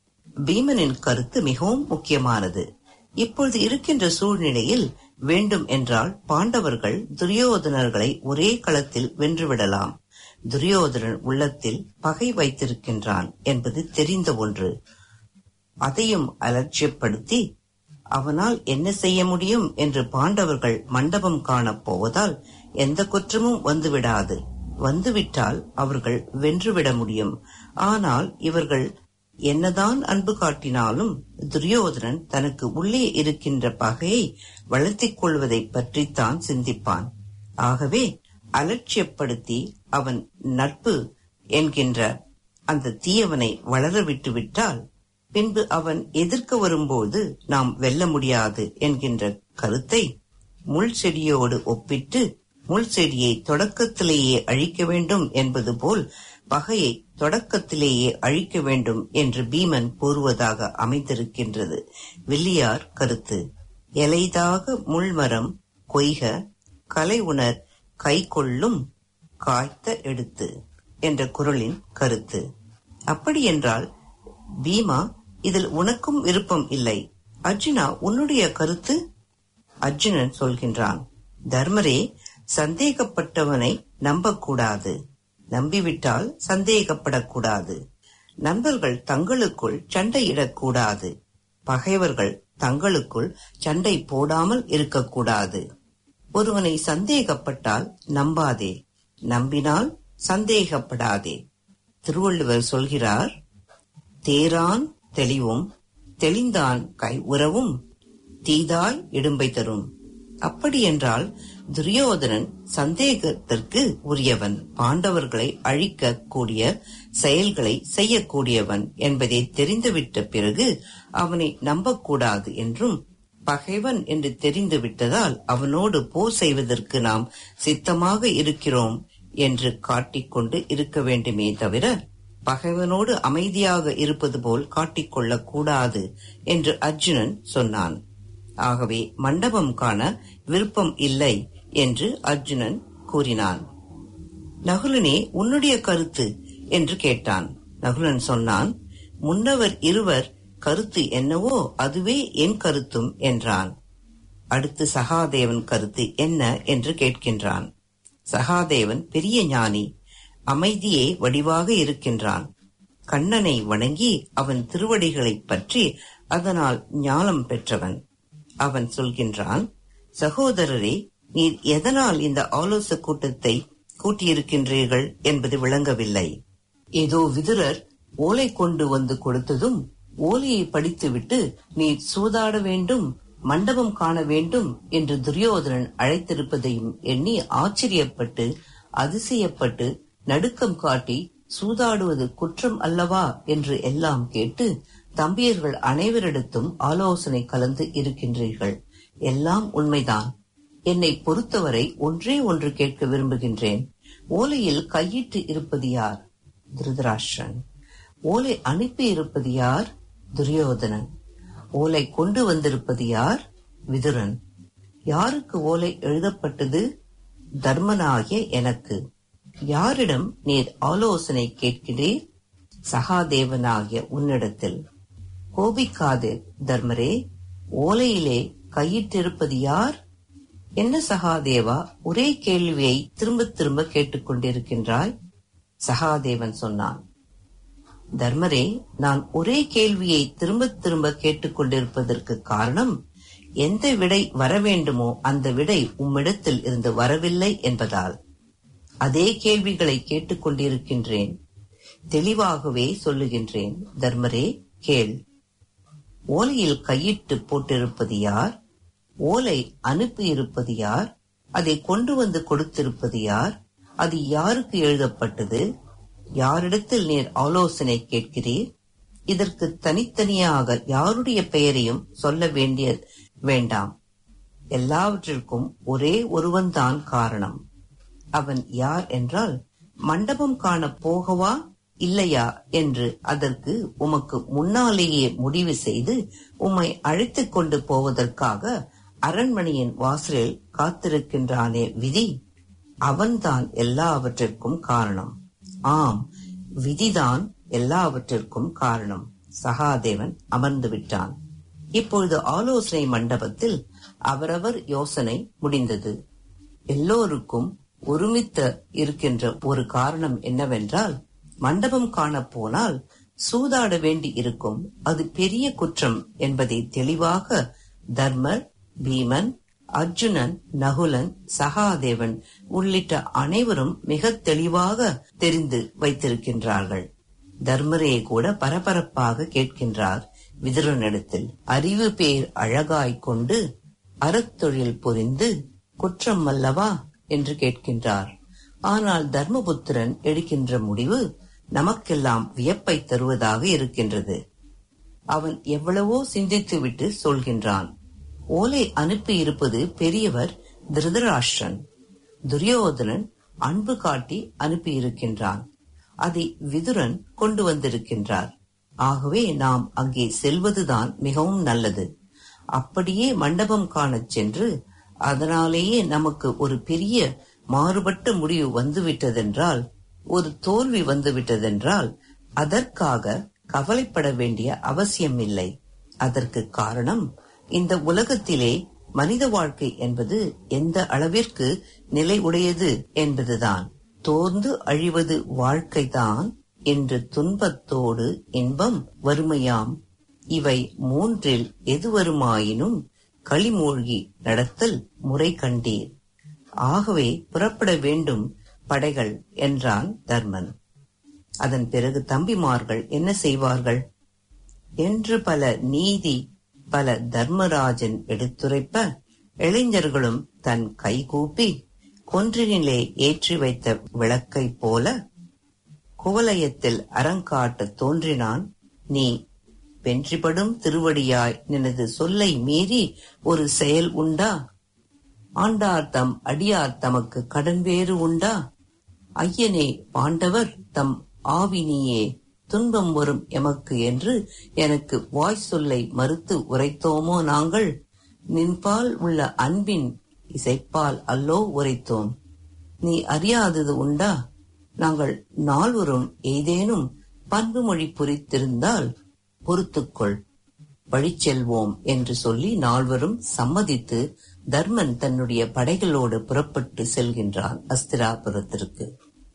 பீமனின் கருத்து மிகவும் முக்கியமானது. இப்பொழுது இருக்கின்ற சூழ்நிலையில் வேண்டும் என்றால் பாண்டவர்கள் துரியோதனர்களை ஒரே களத்தில் வென்றுவிடலாம். துரியோதனன் உள்ளத்தில் பகை வைத்திருக்கின்றான் என்பது தெரிந்த ஒன்று. அதையும் அலட்சியப்படுத்தி அவனால் என்ன செய்ய முடியும் என்று பாண்டவர்கள் மண்டபம் காணப் போவதால் எந்த குற்றமும் வந்துவிடாது. வந்துவிட்டால் அவர்கள் வென்றுவிட முடியும். ஆனால் இவர்கள் என்னதான் அன்பு காட்டினாலும் துரியோதனன் தனக்கு உள்ளே இருக்கின்ற பகையை வளர்த்திக் கொள்வதை பற்றித்தான் சிந்திப்பான். ஆகவே அலட்சியப்படுத்தி அவன் நட்பு என்கின்ற அந்த தீயவனை வளர விட்டுவிட்டால் பின்பு அவன் எதிர்க்க வரும்போது நாம் வெல்ல முடியாது என்கின்ற கருத்தை முள் செடியோடு ஒப்பிட்டு முள் செடியை தொடக்கத்திலேயே அழிக்க வேண்டும் என்பது போல் பகையை தொடக்கத்திலேயே அழிக்க வேண்டும் என்று பீமன் கூறுவதாக அமைந்திருக்கின்றது வில்லியார் கருத்து. எலைதாக முள்மரம் கொய்க கலை உணர் கை கொள்ளும் காய்த்த எடுத்து என்ற குறளின் கருத்து. அப்படி என்றால் பீமா, இதில் உனக்கும் விருப்பம் இல்லை. அர்ஜுனா, உன்னுடைய கருத்து? அர்ஜுனன் சொல்கின்றான், தர்மரே, சந்தேகப்பட்டவனை நம்பக்கூடாது. நம்பிவிட்டால் சந்தேகப்படக்கூடாது. நண்பர்கள் தங்களுக்குள் சண்டையிடக்கூடாது. பகைவர்கள் தங்களுக்குள் சண்டை போடாமல் இருக்கக்கூடாது. ஒருவனை சந்தேகப்பட்டால் நம்பாதே, நம்பினால் சந்தேகப்படாதே. திருவள்ளுவர் சொல்கிறார், தேரான் தெளிவும் தெளிந்தான் கை உறவும் தீதாய் இடும்பை தரும். அப்படி என்றால் துரியோதனன் சந்தேகத்திற்கு உரியவன், பாண்டவர்களை அழிக்க கூடிய செயல்களை செய்யக்கூடியவன் என்பதை தெரிந்துவிட்ட பிறகு அவனை நம்பக்கூடாது என்றும், பகைவன் என்று தெரிந்து விட்டதால் அவனோடு போர் செய்வதற்கு நாம் சித்தமாக இருக்கிறோம் என்று காட்டிக்கொண்டு இருக்க வேண்டுமே தவிர பகைவனோடு அமைதியாக இருப்பது போல் காட்டிக்கொள்ளக் கூடாது என்று அர்ஜுனன் சொன்னான். ஆகவே மண்டபம் காண விருப்பம் இல்லை என்று அர்ஜுனன் கூறினான். நகுலனே, உன்னுடைய கருத்து என்று கேட்டான். நகுலன் சொன்னான், முன்னவர் இருவர் கருத்து என்னவோ அதுவே என் கருத்தும் என்றான். அடுத்து சகாதேவன் கருத்து என்ன என்று கேட்கின்றான். சகாதேவன் பெரிய ஞானி, அமைதியே வடிவாக இருக்கின்றான். கண்ணனை வணங்கி அவன் திருவடிகளை பற்றி அதனால் ஞானம் பெற்றவன். அவன் சொல்கின்றான், சகோதரரே, நீர் எதனால் இந்த ஆலோசனை கூட்டத்தை கூட்டியிருக்கின்றீர்கள் என்பது விளங்கவில்லை. ஏதோ விதுரர் ஓலை கொண்டு வந்து கொடுத்ததும் ஓலையை படித்துவிட்டு நீர் சூதாட வேண்டும், மண்டபம் காண வேண்டும் என்று துரியோதனன் அழைத்திருப்பதையும் எண்ணி ஆச்சரியப்பட்டு அதிசயப்பட்டு நடுக்கம் காட்டி சூதாடுவது குற்றம் அல்லவா என்று எல்லாம் கேட்டு தம்பியர்கள் அனைவரிடத்தும் ஆலோசனை கலந்து இருக்கின்றீர்கள். எல்லாம் உண்மைதான். என்னை பொறுத்தவரை ஒன்றே ஒன்று கேட்க விரும்புகின்றேன். ஓலையில் கையிட்டு இருப்பது யார்? திருதராஷ்டிரன். ஓலை அனுப்பி இருப்பது யார்? துரியோதனன். ஓலை கொண்டு வந்திருப்பது யார்? விதுரன். யாருக்கு ஓலை எழுதப்பட்டது? தர்மனாகிய எனக்கு. யாரிடம் நீர் ஆலோசனை கேட்கிறீர்? சகாதேவனாகிய உன்னிடத்தில். கோபிக்காதே தர்மரே, ஓலையிலே கையிட்டிருப்பது யார்? என்ன சகாதேவா, ஒரே கேள்வியை திரும்ப திரும்ப கேட்டுக்கொண்டிருக்கின்றாய்? சகாதேவன் சொன்னான், தர்மரே, நான் ஒரே கேள்வியை திரும்ப திரும்ப கேட்டுக்கொண்டிருப்பதற்கு காரணம், எந்த விடை வர வேண்டுமோ அந்த விடை உம்மிடத்தில் இருந்து வரவில்லை என்பதால். அதே கேள்விகளை கேட்டுக்கொண்டிருக்கின்றேன். தெளிவாகவே சொல்லுகின்றேன். தர்மரே, கேள். ஓலையில் கையிட்டு போட்டிருப்பது யார்? ஓலை அனுப்பியிருப்பது யார்? அதை கொண்டு வந்து கொடுத்திருப்பது யார்? அது யாருக்கு எழுதப்பட்டது? யாரிடத்தில் நீர் ஆலோசனை கேட்கிறீர்? இதற்கு தனித்தனியாக யாருடைய பெயரையும் சொல்ல வேண்டிய வேண்டாம். எல்லாவற்றிற்கும் ஒரே ஒருவன்தான் காரணம். அவன் யார் என்றால், மண்டபம் காண போகவா இல்லையா என்று அதற்கு உமக்கு முன்னாலேயே முடிவு செய்து உம்மை அழைத்துக் கொண்டு போவதற்காக அரண்மனையின் வாசலில் காத்திருக்கின்றானே விதி, அவன்தான் எல்லாவற்றிற்கும் காரணம். ஆம், விதிதான் எல்லாவற்றிற்கும் காரணம். சகாதேவன் அமர்ந்து விட்டான். இப்பொழுது ஆலோசனை மண்டபத்தில் அவரவர் யோசனை முடிந்தது. எல்லோருக்கும் ஒருமித்த இருக்கின்ற ஒரு காரணம் என்னவென்றால், மண்டபம் காண போனால் சூதாட வேண்டி இருக்கும், அது பெரிய குற்றம் என்பதை தெளிவாக தர்மர், பீமன், அர்ஜுனன், நகுலன், சகாதேவன் உள்ளிட்ட அனைவரும் மிக தெளிவாக தெரிந்து வைத்திருக்கின்றார்கள். தர்மரே கூட பரபரப்பாக கேட்கின்றார் விதுரனிடத்தில், அறிவு பேர் அழகாய் கொண்டு அறத்தொழில் புரிந்து குற்றம் அல்லவா என்று கேட்கின்றார். ஆனால் தர்மபுத்திரன் எடுக்கின்ற முடிவு நமக்கெல்லாம் வியப்பை தருவதாக இருக்கின்றது. அவன் எவ்வளவோ சிந்தித்துவிட்டு சொல்கின்றான், ஓலை அனுப்பி இருப்பது பெரியவர் திருதராஷ்டிரன். துரியோதனன் அன்பு காட்டி அனுப்பி இருக்கின்றான். அதை விதுரன் கொண்டு வந்திருக்கின்றார். ஆகவே நாம் அங்கே செல்வதுதான் மிகவும் நல்லது. அப்படியே மண்டபம் காணச் சென்று அதனாலேயே நமக்கு ஒரு பெரிய மாறுபட்ட முடிவு வந்துவிட்டதென்றால், ஒரு தோல்வி வந்துவிட்டதென்றால் அதற்காக கவலைப்பட வேண்டிய அவசியம் இல்லை. அதற்கு காரணம், இந்த உலகத்திலே மனித வாழ்க்கை என்பது எந்த அளவிற்கு நிலை உடையது என்பதுதான். தோர்ந்து அழிவது வாழ்க்கைதான் என்று துன்பத்தோடு இன்பம் வறுமையாம். இவை மூன்றில் எது வருமாயினும் களிமூழ்கி நடத்தல் முறை கண்டீர். ஆகவே புறப்பட வேண்டும் படைகள் என்றான் தர்மன். அதன் பிறகு தம்பிமார்கள் என்ன செய்வார்கள் என்று பல நீதி பல தர்மராஜன் எடுத்துரைப்ப, இளைஞர்களும் தன் கைகூப்பி கொன்றினிலே ஏற்றி வைத்த விளக்கை போல குவலயத்தில் அரங்காட்ட தோன்றினான். நீ வென்றிபடும் திருவடியாய் நினது சொல்லை மீறி ஒரு செயல் உண்டா? ஆண்டார் தம் அடியார் தமக்கு கடன் வேறு உண்டா? ஐயனே, பாண்டவர் தம் ஆவி நீயே, துன்பம் வரும் எமக்கு என்று எனக்கு வாய் சொல்லை மறுத்து உரைத்தோமோ நாங்கள்? நின்பால் உள்ள அன்பின் இசைப்பால் அல்லோ உரைத்தோம். நீ அறியாதது உண்டா? நாங்கள் நால்வரும் ஏதேனும் பண்பு மொழி புரித்திருந்தால் பொறுத்துக்கொள், வழிச்செல்வோம் என்று சொல்லி நால்வரும் சம்மதித்து தர்மன் தன்னுடைய படைகளோடு புறப்பட்டு செல்கின்றான் அஸ்திராபுரத்திற்கு.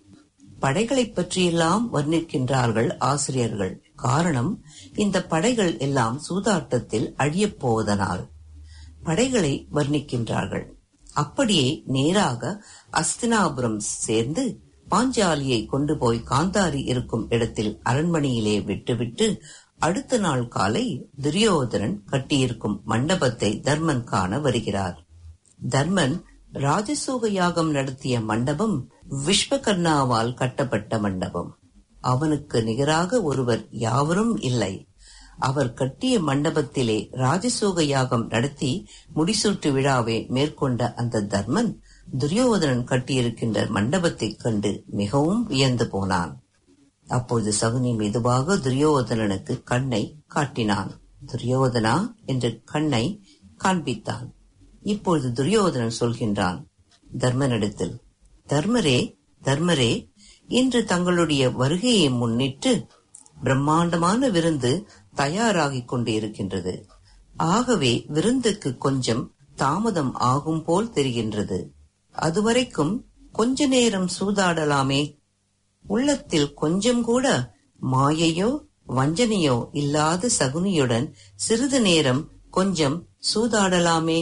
படைகளை பற்றியெல்லாம் வர்ணிக்கின்றார்கள் ஆசிரியர்கள். காரணம், இந்த படைகள் எல்லாம் சூதாட்டத்தில் அழியப் போவதனால் படைகளை வர்ணிக்கின்றார்கள். அப்படியே நேராக அஸ்தினாபுரம் சேர்ந்து பாஞ்சாலியை கொண்டு போய் காந்தாரி இருக்கும் இடத்தில் அரண்மனையிலே விட்டுவிட்டு அடுத்த நாள் காலை துரியோதனன் கட்டியிருக்கும் மண்டபத்தை தர்மன் காண வருகிறார். தர்மன் ராஜசூக யாகம் நடத்திய மண்டபம் விஸ்வகர்ணாவால் கட்டப்பட்ட மண்டபம். அவனுக்கு நிகராக ஒருவர் யாவரும் இல்லை. அவர் கட்டிய மண்டபத்திலே ராஜசூக யாகம் நடத்தி முடிசூட்டு விழாவை மேற்கொண்ட அந்த தர்மன் துரியோதனன் கட்டியிருக்கின்ற மண்டபத்தைக் கண்டு மிகவும் வியந்து போனான். அப்போது சகுனி மெதுவாக துரியோதனனுக்கு கண்ணை காட்டினான். துரியோதனா என்று கண்ணை காண்பித்தான். இப்பொழுது துரியோதனன் சொல்கின்றான் தர்மனிடத்தில், தர்மரே தர்மரே, இன்று தங்களுடைய வருகையை முன்னிட்டு பிரம்மாண்டமான விருந்து தயாராகிக் கொண்டு இருக்கின்றது. ஆகவே விருந்துக்கு கொஞ்சம் தாமதம் ஆகும் போல் தெரிகின்றது. அதுவரைக்கும் கொஞ்ச நேரம் சூதாடலாமே. உள்ளத்தில் கொஞ்சம் கூட மாயையோ வஞ்சனையோ இல்லாத சகுனியுடன் சிறிது நேரம் கொஞ்சம் சூதாடலாமே.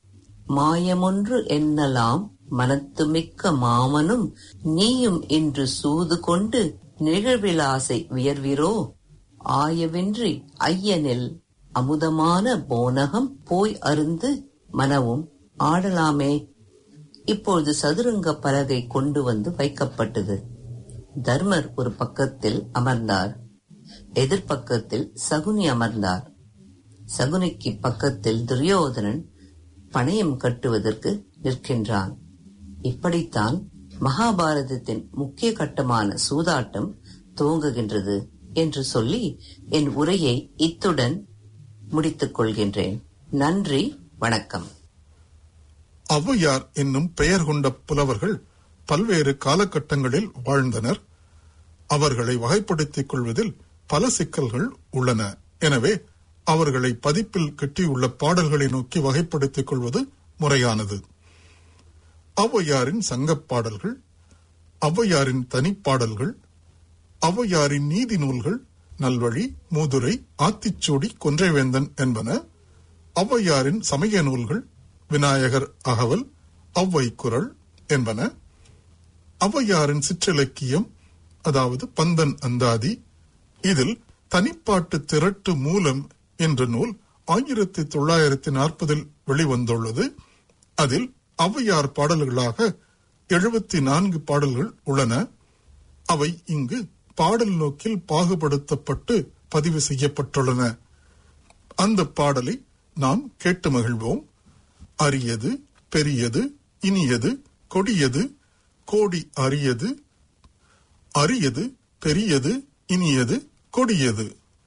மாயமொன்று எண்ணலாம் மனத்துமிக்க மாமனும் நீயும் இன்று சூது கொண்டு நிகழ்விலாசை வியர்விரோ. ஆயவென்றி ஐயனில் அமுதமான போனகம் போய் அருந்து மனவும் ஆடலாமே. இப்பொழுது சதுரங்க பலகை கொண்டு வந்து வைக்கப்பட்டது. தர்மர் ஒரு பக்கத்தில் அமர்ந்தார். எதிர்பக்கத்தில் சகுனி அமர்ந்தார். சகுனிக்கு பக்கத்தில் துரியோதனன் பணயம் கட்டுவதற்கு நிற்கின்றான். இப்படித்தான் மகாபாரதத்தின் முக்கிய கட்டமான சூதாட்டம் துவங்குகின்றது என்று சொல்லி என் உரையை இத்துடன் முடித்துக் கொள்கின்றேன். நன்றி, வணக்கம். ஔவையார் என்னும் பெயர் கொண்ட புலவர்கள் பல்வேறு காலகட்டங்களில் வாழ்ந்தனர். அவர்களை வகைப்படுத்திக் கொள்வதில் பல சிக்கல்கள் உள்ளன. எனவே அவர்களை பதிப்பில் கட்டியுள்ள பாடல்களை நோக்கி வகைப்படுத்திக் கொள்வது முறையானது. ஔவையாரின் சங்கப் பாடல்கள், ஔவையாரின் தனிப்பாடல்கள், ஔவையாரின் நீதி நூல்கள் நல்வழி, மூதுரை, ஆத்திச்சூடி, கொன்றைவேந்தன் என்பன, ஔவையாரின் சமய நூல்கள் விநாயகர் அகவல், ஔவை குறள் என்பன, ஔவையாரின் சிற்றிலக்கியம் அதாவது பந்தன் அந்தாதி. இதில் தனிப்பாட்டு திரட்டு மூலம் என்ற நூல் ஆயிரத்தி தொள்ளாயிரத்தி நாற்பதில் வெளிவந்துள்ளது. அதில் ஔவையார் பாடல்களாக எழுபத்தி நான்கு பாடல்கள் உள்ளன. அவை இங்கு பாடல் நோக்கில் பாகுபடுத்தப்பட்டு பதிவு செய்யப்பட்டுள்ளன. அந்த பாடலை நாம் கேட்டு மகிழ்வோம். அரியது, பெரியது, இனியது, கொடியது, கோடி அரியது, அரியது, பெரியது, இனியது, கொடியது.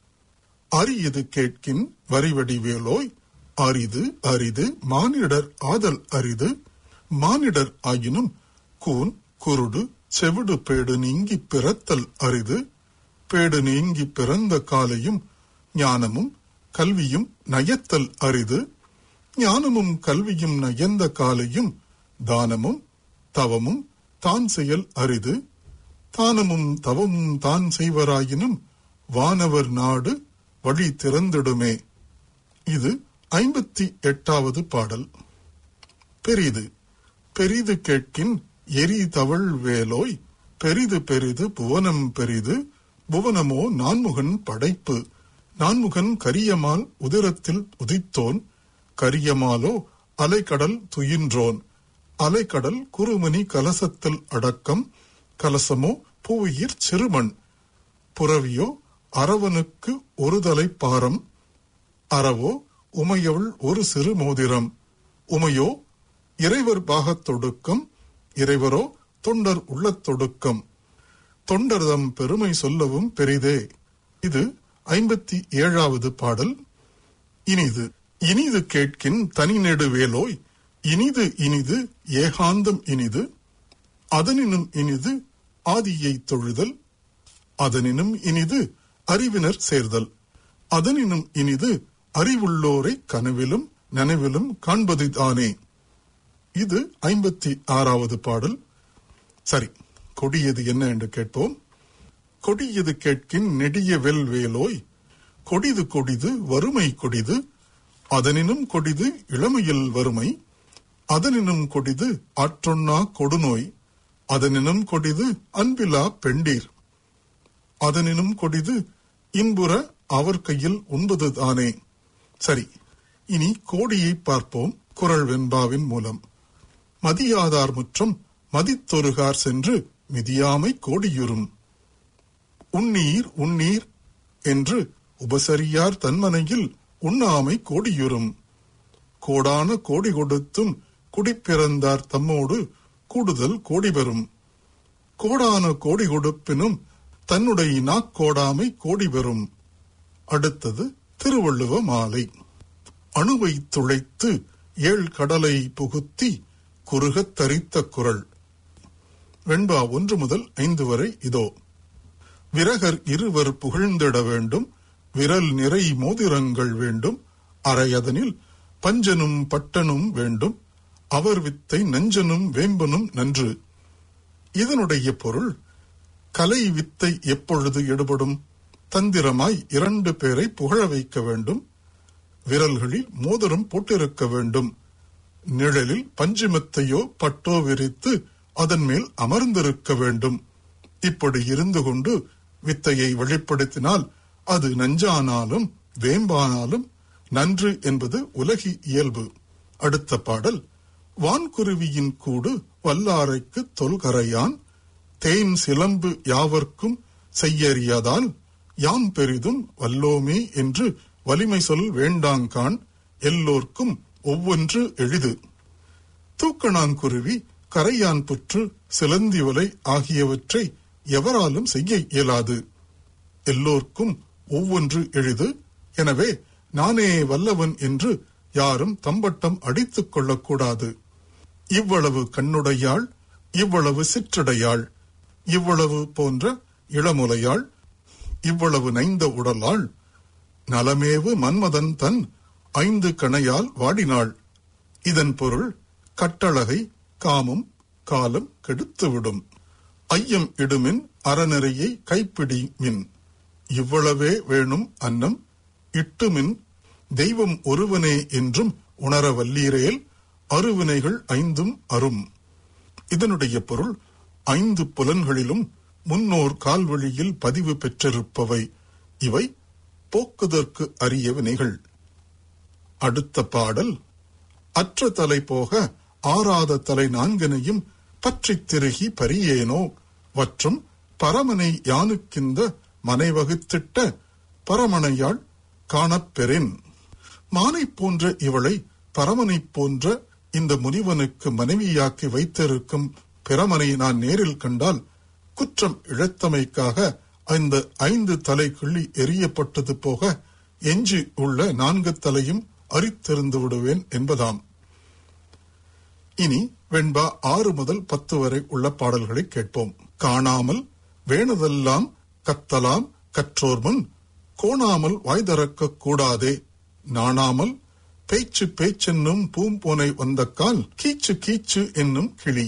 அரியது கேட்கின் வரிவடி வேலோய், அரிது அரிது மானிடர் ஆதல் அரிது. மானிடர் ஆயினும் கூன், குருடு, செவிடு பேடு நீங்கி பிறத்தல் அரிது. பேடு நீங்கி பிறந்த காலையும் ஞானமும் கல்வியும் நயத்தல் அரிது. ஞானமும் கல்வியும் நயந்த காலையும் தானமும் தவமும் தான் செயல் அரிது. தானமும் தவமும் தான் செய்வராயினும் வானவர் நாடு வழி திறந்திடுமே. இது ஐம்பத்தி எட்டாவது பாடல். பெரிது பெரிது கேட்கின் எரி தவள் வேலோய், பெரிது பெரிது புவனம் பெரிது. புவனமோ நான்முகன் படைப்பு. நான்முகன் கரியமால் உதிரத்தில் உதித்தோன். கரியமாலோ அலைக்கடல் துயின்றோன். அலைக்கடல் குறுமணி கலசத்தில் அடக்கம். கலசமோ பூவுயிர் சிறுமண். புறவியோ அரவனுக்கு ஒரு தலை பாரம். அறவோ உமையவள் ஒரு சிறு மோதிரம். உமையோ இறைவர் பாகத்தொடுக்கம். இறைவரோ தொண்டர் உள்ளத்தொடுக்கம். தொண்டர்தம் பெருமை சொல்லவும் பெரிதே. இது ஐம்பத்தி ஏழாவது பாடல். இனிது இனிது கேட்கின் தனி நெடு வேலோய், இனிது இனிது ஏகாந்தம் இனிது, அதனினும் இனிது ஆதியை தொழுதல், அதனினும் இனிது அறிவினர் சேர்தல், அதனினும் இனிது அறிவுள்ளோரை கனவிலும் நனவிலும் காண்பதுதானே. இது ஐம்பத்தி ஆறாவது பாடல். சரி, கொடியது என்ன என்று கேட்போம். கொடியது கேட்கின் நெடிய வெல் வேலோய், கொடிது கொடிது வறுமை கொடிது, அதனினும் கொடிது இளமையில் வறுமை, அதனினும் கொடிது ஆற்றொன்னா கொடுநோய், அதனினும் கொடிது அன்பிலா பெண்டீர், அதனினும் கொடிது இன்புற அவர் கையில் உண்பதுதானே. சரி, இனி கோடியை பார்ப்போம் குறள் வெண்பாவின் மூலம். மதியாதார் முற்றம் மதித்தொருகார் சென்று மிதியாமை கோடியுறும், உண்ணீர் உண்ணீர் என்று உபசரியார் தன்மனையில் உண்ணாமை கோடியுறும், கோடான கோடி கொடுத்தும் குடிப்பிறந்தார் தம்மோடு கூடுதல் கோடி பெறும், கோடான கோடி கொடுப்பினும் தன்னுடைய நாக்கோடாமை கோடி பெறும். அடுத்தது திருவள்ளுவ மாலை. அணுவை துளைத்து ஏழ் கடலை புகுத்தி குறுகத் தரித்த குறள். வெண்பா ஒன்று முதல் ஐந்து வரை இதோ. விரகர் இருவர் புகழ்ந்திட வேண்டும், விரல் நிறை மோதிரங்கள் வேண்டும், அரையதனில் பஞ்சனும் பட்டனும் வேண்டும், அவர் வித்தை நஞ்சனும் வேம்பனும் நன்று. இதனுடைய பொருள், கலை வித்தை எப்பொழுது எடுபடும்? தந்திரமாய் இரண்டு பேரை புகழ வைக்க வேண்டும், விரல்களில் மோதிரம் போட்டிருக்க வேண்டும், நிழலில் பஞ்சுமெத்தையோ பட்டோ விரித்து அதன் மேல் அமர்ந்திருக்க வேண்டும். இப்படி இருந்து கொண்டு வித்தையை வெளிப்படுத்தினால் அது நஞ்சானாலும் வேம்பானாலும் நன்று என்பது உலகி இயல்பு. அடுத்த பாடல். வான்குருவியின் கூடு வல்லாரைக்கு தொல்கரையான், தேன் சிலம்பு யாவர்க்கும் செய்யறியதால் யாம் பெரிதும் வல்லோமே என்று வலிமை சொல் வேண்டாங்கான், எல்லோர்க்கும் ஒவ்வொன்று எளிது. தூக்கணாங்குருவி கரையான் புற்று சிலந்தி வலை ஆகியவற்றை எவராலும் செய்ய இயலாது. எல்லோர்க்கும் ஒவ்வொன்று எளிது. எனவே நானே வல்லவன் என்று யாரும் தம்பட்டம் அடித்துக் கொள்ளக்கூடாது. இவ்வளவு கண்ணுடையாள், இவ்வளவு சிற்றடையாள், இவ்வளவு போன்ற இளமுலையாள், இவ்வளவு நைந்த உடலாள், நலமேவு மன்மதன் தன் ஐந்து கணையால் வாடினாள். இதன் பொருள், கட்டழகை காமம் காலம் கெடுத்துவிடும். ஐயம் இடுமின் அறநெறியை கைப்பிடி மின், இவ்வளவே வேணும் அன்னம் இட்டுமின் தெய்வம் ஒருவனே என்றும் உணர வல்லீரேல் அருவினைகள் ஐந்தும் அரும். இதனுடைய பொருள், ஐந்து புலன்களிலும் முன்னோர் கால்வழியில் பதிவு பெற்றிருப்பவை. இவை போக்குதற்கு அரிய வினைகள். அடுத்த பாடல். அற்ற தலை போக ஆறாத தலை நான்கனையும் பற்றித் திருகி பரியேனோ, வற்றும் பரமனை யானுக்கிந்த மனை வகுத்திட்ட பரமனையாள் காணப்பெறின். மானை போன்ற இவளை பரமனைப் போன்ற இந்த முனிவனுக்கு மனைவியாக்கி வைத்திருக்கும் பிரமனை நான் நேரில் கண்டால் குற்றம் இழைத்தமைக்காக இந்த ஐந்து தலை கிள்ளி எரியப்பட்டது போக எஞ்சி உள்ள நான்கு தலையும் அரித்தெறிந்து விடுவேன் என்பதாம். இனி வெண்பா ஆறு முதல் பத்து வரை உள்ள பாடல்களை கேட்போம். காணாமல் வேணுதெல்லாம் கத்தலாம் கற்றோர்முன், கோணாமல் வாய் திறக்க கூடாதே, நாணாமல் பேச்சு பேச்சென்னும் பூம்பூனை வந்தக்கால் கீச்சு கீச்சு என்னும் கிளி.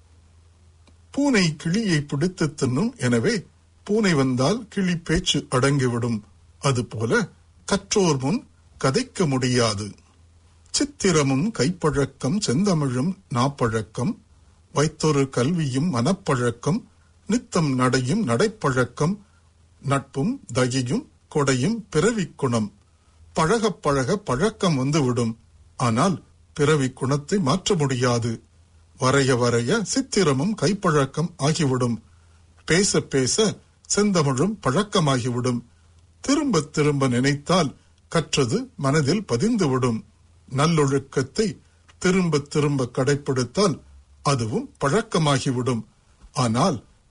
பூனை கிளியை பிடித்து தின்னும், எனவே பூனை வந்தால் கிளி பேச்சு அடங்கிவிடும். அதுபோல கற்றோர் முன் கதைக்க முடியாது. சித்திரமும் கைப்பழக்கம் செந்தமிழும் நாப்பழக்கம், வைத்தொரு கல்வியும் மனப்பழக்கம், நித்தம் நடையும் நடைப்பழக்கம், நட்பும் தயையும் கொடையும் பிறவிக் குணம். பழக பழக பழக்கம் வந்துவிடும். ஆனால் பிறவி குணத்தை மாற்ற முடியாது. வரைய வரைய சித்திரமும் கைப்பழக்கம் ஆகிவிடும். பேச பேச செந்தமிழும் பழக்கமாகிவிடும். திரும்ப திரும்ப நினைத்தால் கற்றது மனதில் பதிந்துவிடும். நல்லொழுக்கத்தை திரும்ப திரும்ப கடைப்பிடித்தால் அதுவும் பழக்கமாகிவிடும். ஆனால்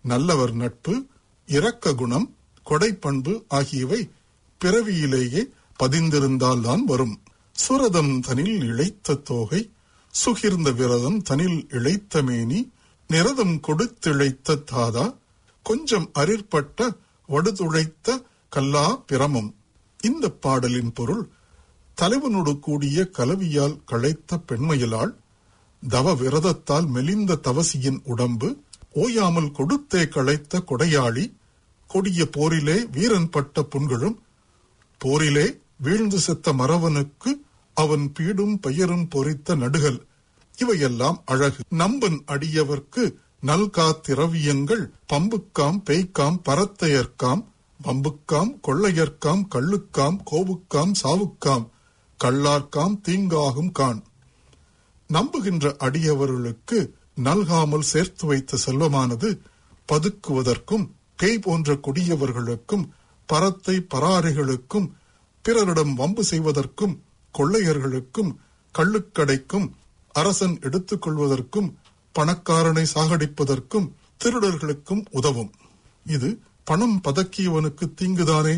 நல்லவர் நட்பு, இரக்க குணம், கொடைப்பண்பு ஆகியவை பிறவியிலேயே பதிந்திருந்தால்தான் வரும். சுரதம் தனில் இழைத்த தோகை, சுகிர்ந்த விரதம் தனில் இழைத்த மேனி, நிரதம் கொடுத்திழைத்த தாதா, கொஞ்சம் அரிற்பட்ட வடுதுழைத்த கல்லா பிரமம். இந்த பாடலின் பொருள், தலைவனோடு கூடிய கலவியால் களைத்த பெண்மையிலாள், தவ விரதத்தால் மெலிந்த தவசியின் உடம்பு, ஓயாமல் கொடுத்தே களைத்த கொடையாளி, கொடிய போரிலே வீரன் பட்ட புண்களும், போரிலே வீழ்ந்து செத்த மறவனுக்கு அவன் பீடும் பெயரும் பொறித்த நடுகள், இவையெல்லாம் அழகு. நம்பன் அடியவர்க்கு நல்காத்திரவியங்கள், பம்புக்காம் பேய்க்காம் பரத்தையர்க்காம், வம்புக்காம் கொள்ளையர்க்காம் கள்ளுக்காம் கோவுக்காம் சாவுக்காம், கள்ளார்க்காம் தீங்காகும் கான். நம்புகின்ற அடியவர்களுக்கு நல்காமல் சேர்த்து வைத்த செல்வமானது பதுக்குவதற்கும், பேய் போன்ற கொடியவர்களுக்கும், பரத்தை பராரிகளுக்கும், பிறரிடம் வம்பு செய்வதற்கும், கொள்ளையர்களுக்கும், கள்ளுக்கடைக்கும், அரசன் எடுத்துக் கொள்வதற்கும், பணக்காரனை சாகடிப்பதற்கும், திருடர்களுக்கும் உதவும். இது பணம் பதக்கியவனுக்கு தீங்குதானே.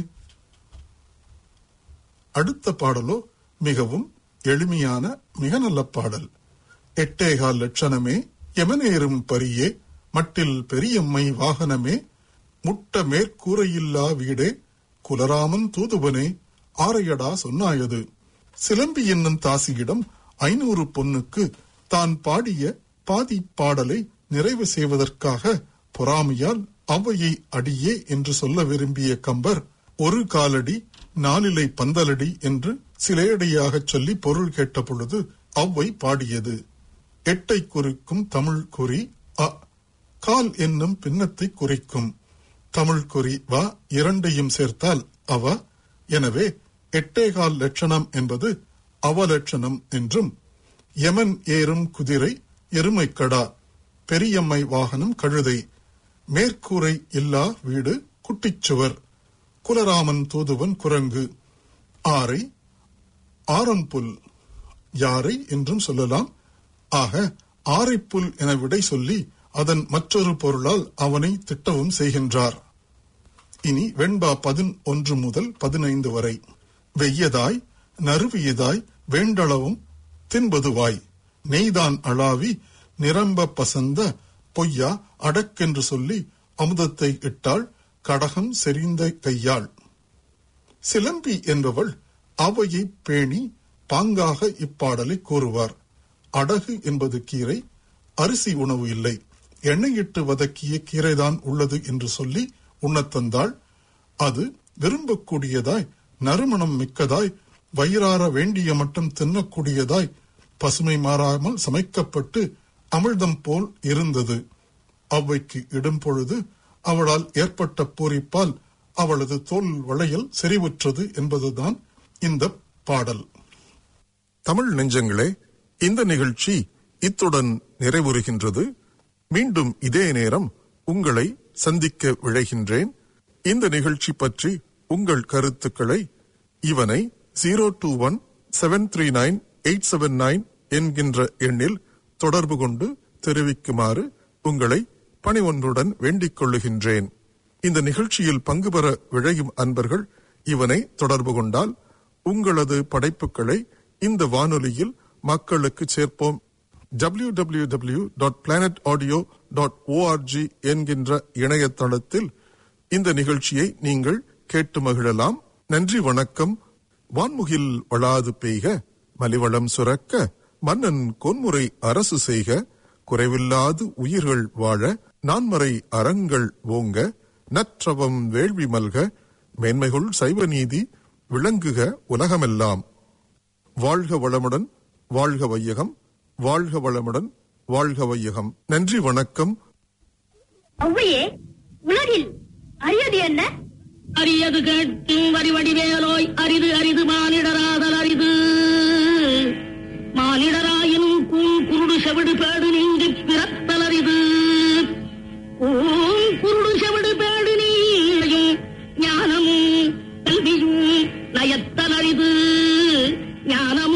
அடுத்த பாடலோ மிகவும் எளிமையான மிக நல்ல பாடல். எட்டேகால் லட்சணமே எமனேறும் பரியே, மட்டில் பெரியம்மை வாகனமே, முட்ட மேற்கூரையில்லா வீடே, குலராமன் தூதுவனே, ஆரையடா சொன்னாயது. சிலம்பி என்னும் தாசியிடம் ஐநூறு பொன்னுக்கு தான் பாடிய பாதி பாடலை நிறைவு செய்வதற்காக பொறாமையால் அவ்வையை அடியே என்று சொல்ல விரும்பிய கம்பர், ஒரு காலடி நாலிலை பந்தலடி என்று சிலையடியாக சொல்லி பொருள் கேட்ட பொழுது அவ்வை பாடியது. எட்டை குறிக்கும் தமிழ் குறி அ, கால் என்னும் பின்னத்தை குறிக்கும் தமிழ் குறி வ இரண்டையும் சேர்த்தால் அவ. எனவே எட்டேகால் லட்சணம் என்பது அவலட்சணம் என்றும், யமன் ஏறும் குதிரை எருமைக்கடா, பெரியம்மை வாகனம் கழுதை, மேற்கூரை இல்லா வீடு குட்டிச்சுவர், குலராமன் தூதுவன் குரங்கு, ஆரை ஆரம்புல், யாரை என்றும் சொல்லலாம். ஆக ஆரைப்புல் என விடை சொல்லி அதன் மற்றொரு பொருளால் அவனை திட்டவும் செய்கின்றார். இனி வெண்பா பதினொன்று முதல் பதினைந்து வரை. வெய்யதாய் நறுவியதாய் வேண்டளவும் தின்பதுவாய், நெய்தான் அளாவி நிரம்ப பசந்த பொய்யா அடக்கென்று சொல்லி அமுதத்தை இட்டாள் கடகம் செறிந்த கையாள். சிலம்பி என்பவள் அவையை பேணி பாங்காக இப்பாடலை கூறுவார். அடகு என்பது கீரை, அரிசி உணவு இல்லை, எண்ணெயிட்டு வதக்கிய கீரைதான் உள்ளது என்று சொல்லி உண்ணத்தந்தாள். அது விரும்பக்கூடியதாய், நறுமணம் மிக்கதாய், வயிறார வேண்டிய மட்டும் தின்னக்கூடியதாய், பசுமை மாறாமல் சமைக்கப்பட்டு அமிழ்தம் போல் இருந்தது. அவ்வைக்கு இடும் பொழுது அவளால் ஏற்பட்ட பூரிப்பால் அவளது தோல் வளையல் செறிவுற்றது என்பதுதான் இந்த பாடல். தமிழ் நெஞ்சங்களே, இந்த நிகழ்ச்சி இத்துடன் நிறைவுறுகின்றது. மீண்டும் இதே நேரம் உங்களை சந்திக்க விழைகின்றேன். இந்த நிகழ்ச்சி பற்றி உங்கள் கருத்துக்களை இவனை zero two one seven three nine eight seven nine என்கின்ற எண்ணில் தொடர்பு கொண்டு தெரிவிக்குமாறு உங்களை பணிவொன்றுடன் வேண்டிக் கொள்ளுகின்றேன். இந்த நிகழ்ச்சியில் பங்கு பெற விழையும் அன்பர்கள் இவனை தொடர்பு கொண்டால் உங்களது படைப்புகளை இந்த வானொலியில் மக்களுக்கு சேர்ப்போம். W W W dot planet audio dot ORG என்கின்ற இணையதளத்தில் இந்த நிகழ்ச்சியை நீங்கள் கேட்டு மகிழலாம். நன்றி, வணக்கம். வான்முகில் வளாது பெய்க, மலிவளம் சுரக்க, மன்னன் கொன்முறை அரசு செய்க, குறைவில்லாது உயிர்கள் வாழ, நான்மறை அறங்கள் ஓங்க, நற்றவம் வேள்வி மல்க, மேன்மைகுள் சைவ நீதி விளங்குக உலகமெல்லாம். வாழ்க வளமுடன், வாழ்க வையகம், வாழ்க வளமுடன், வாழ்க வையகம். நன்றி, வணக்கம். ஒவ்வையே, உலகில் அரியது என்ன? அரியது கேட்கும் வரிவடிவேலோய், அரிது அரிது மானிடராதல் அரிது. மானிடராயினும் கூண் குருடு செவிடு பேடு நீங்கி பிறத்தல் அரிது. கூண் குருடு செவிடு பேடு நீயும் ஞானமும் கல்வியும் நயத்தல் அரிது. ஞானம்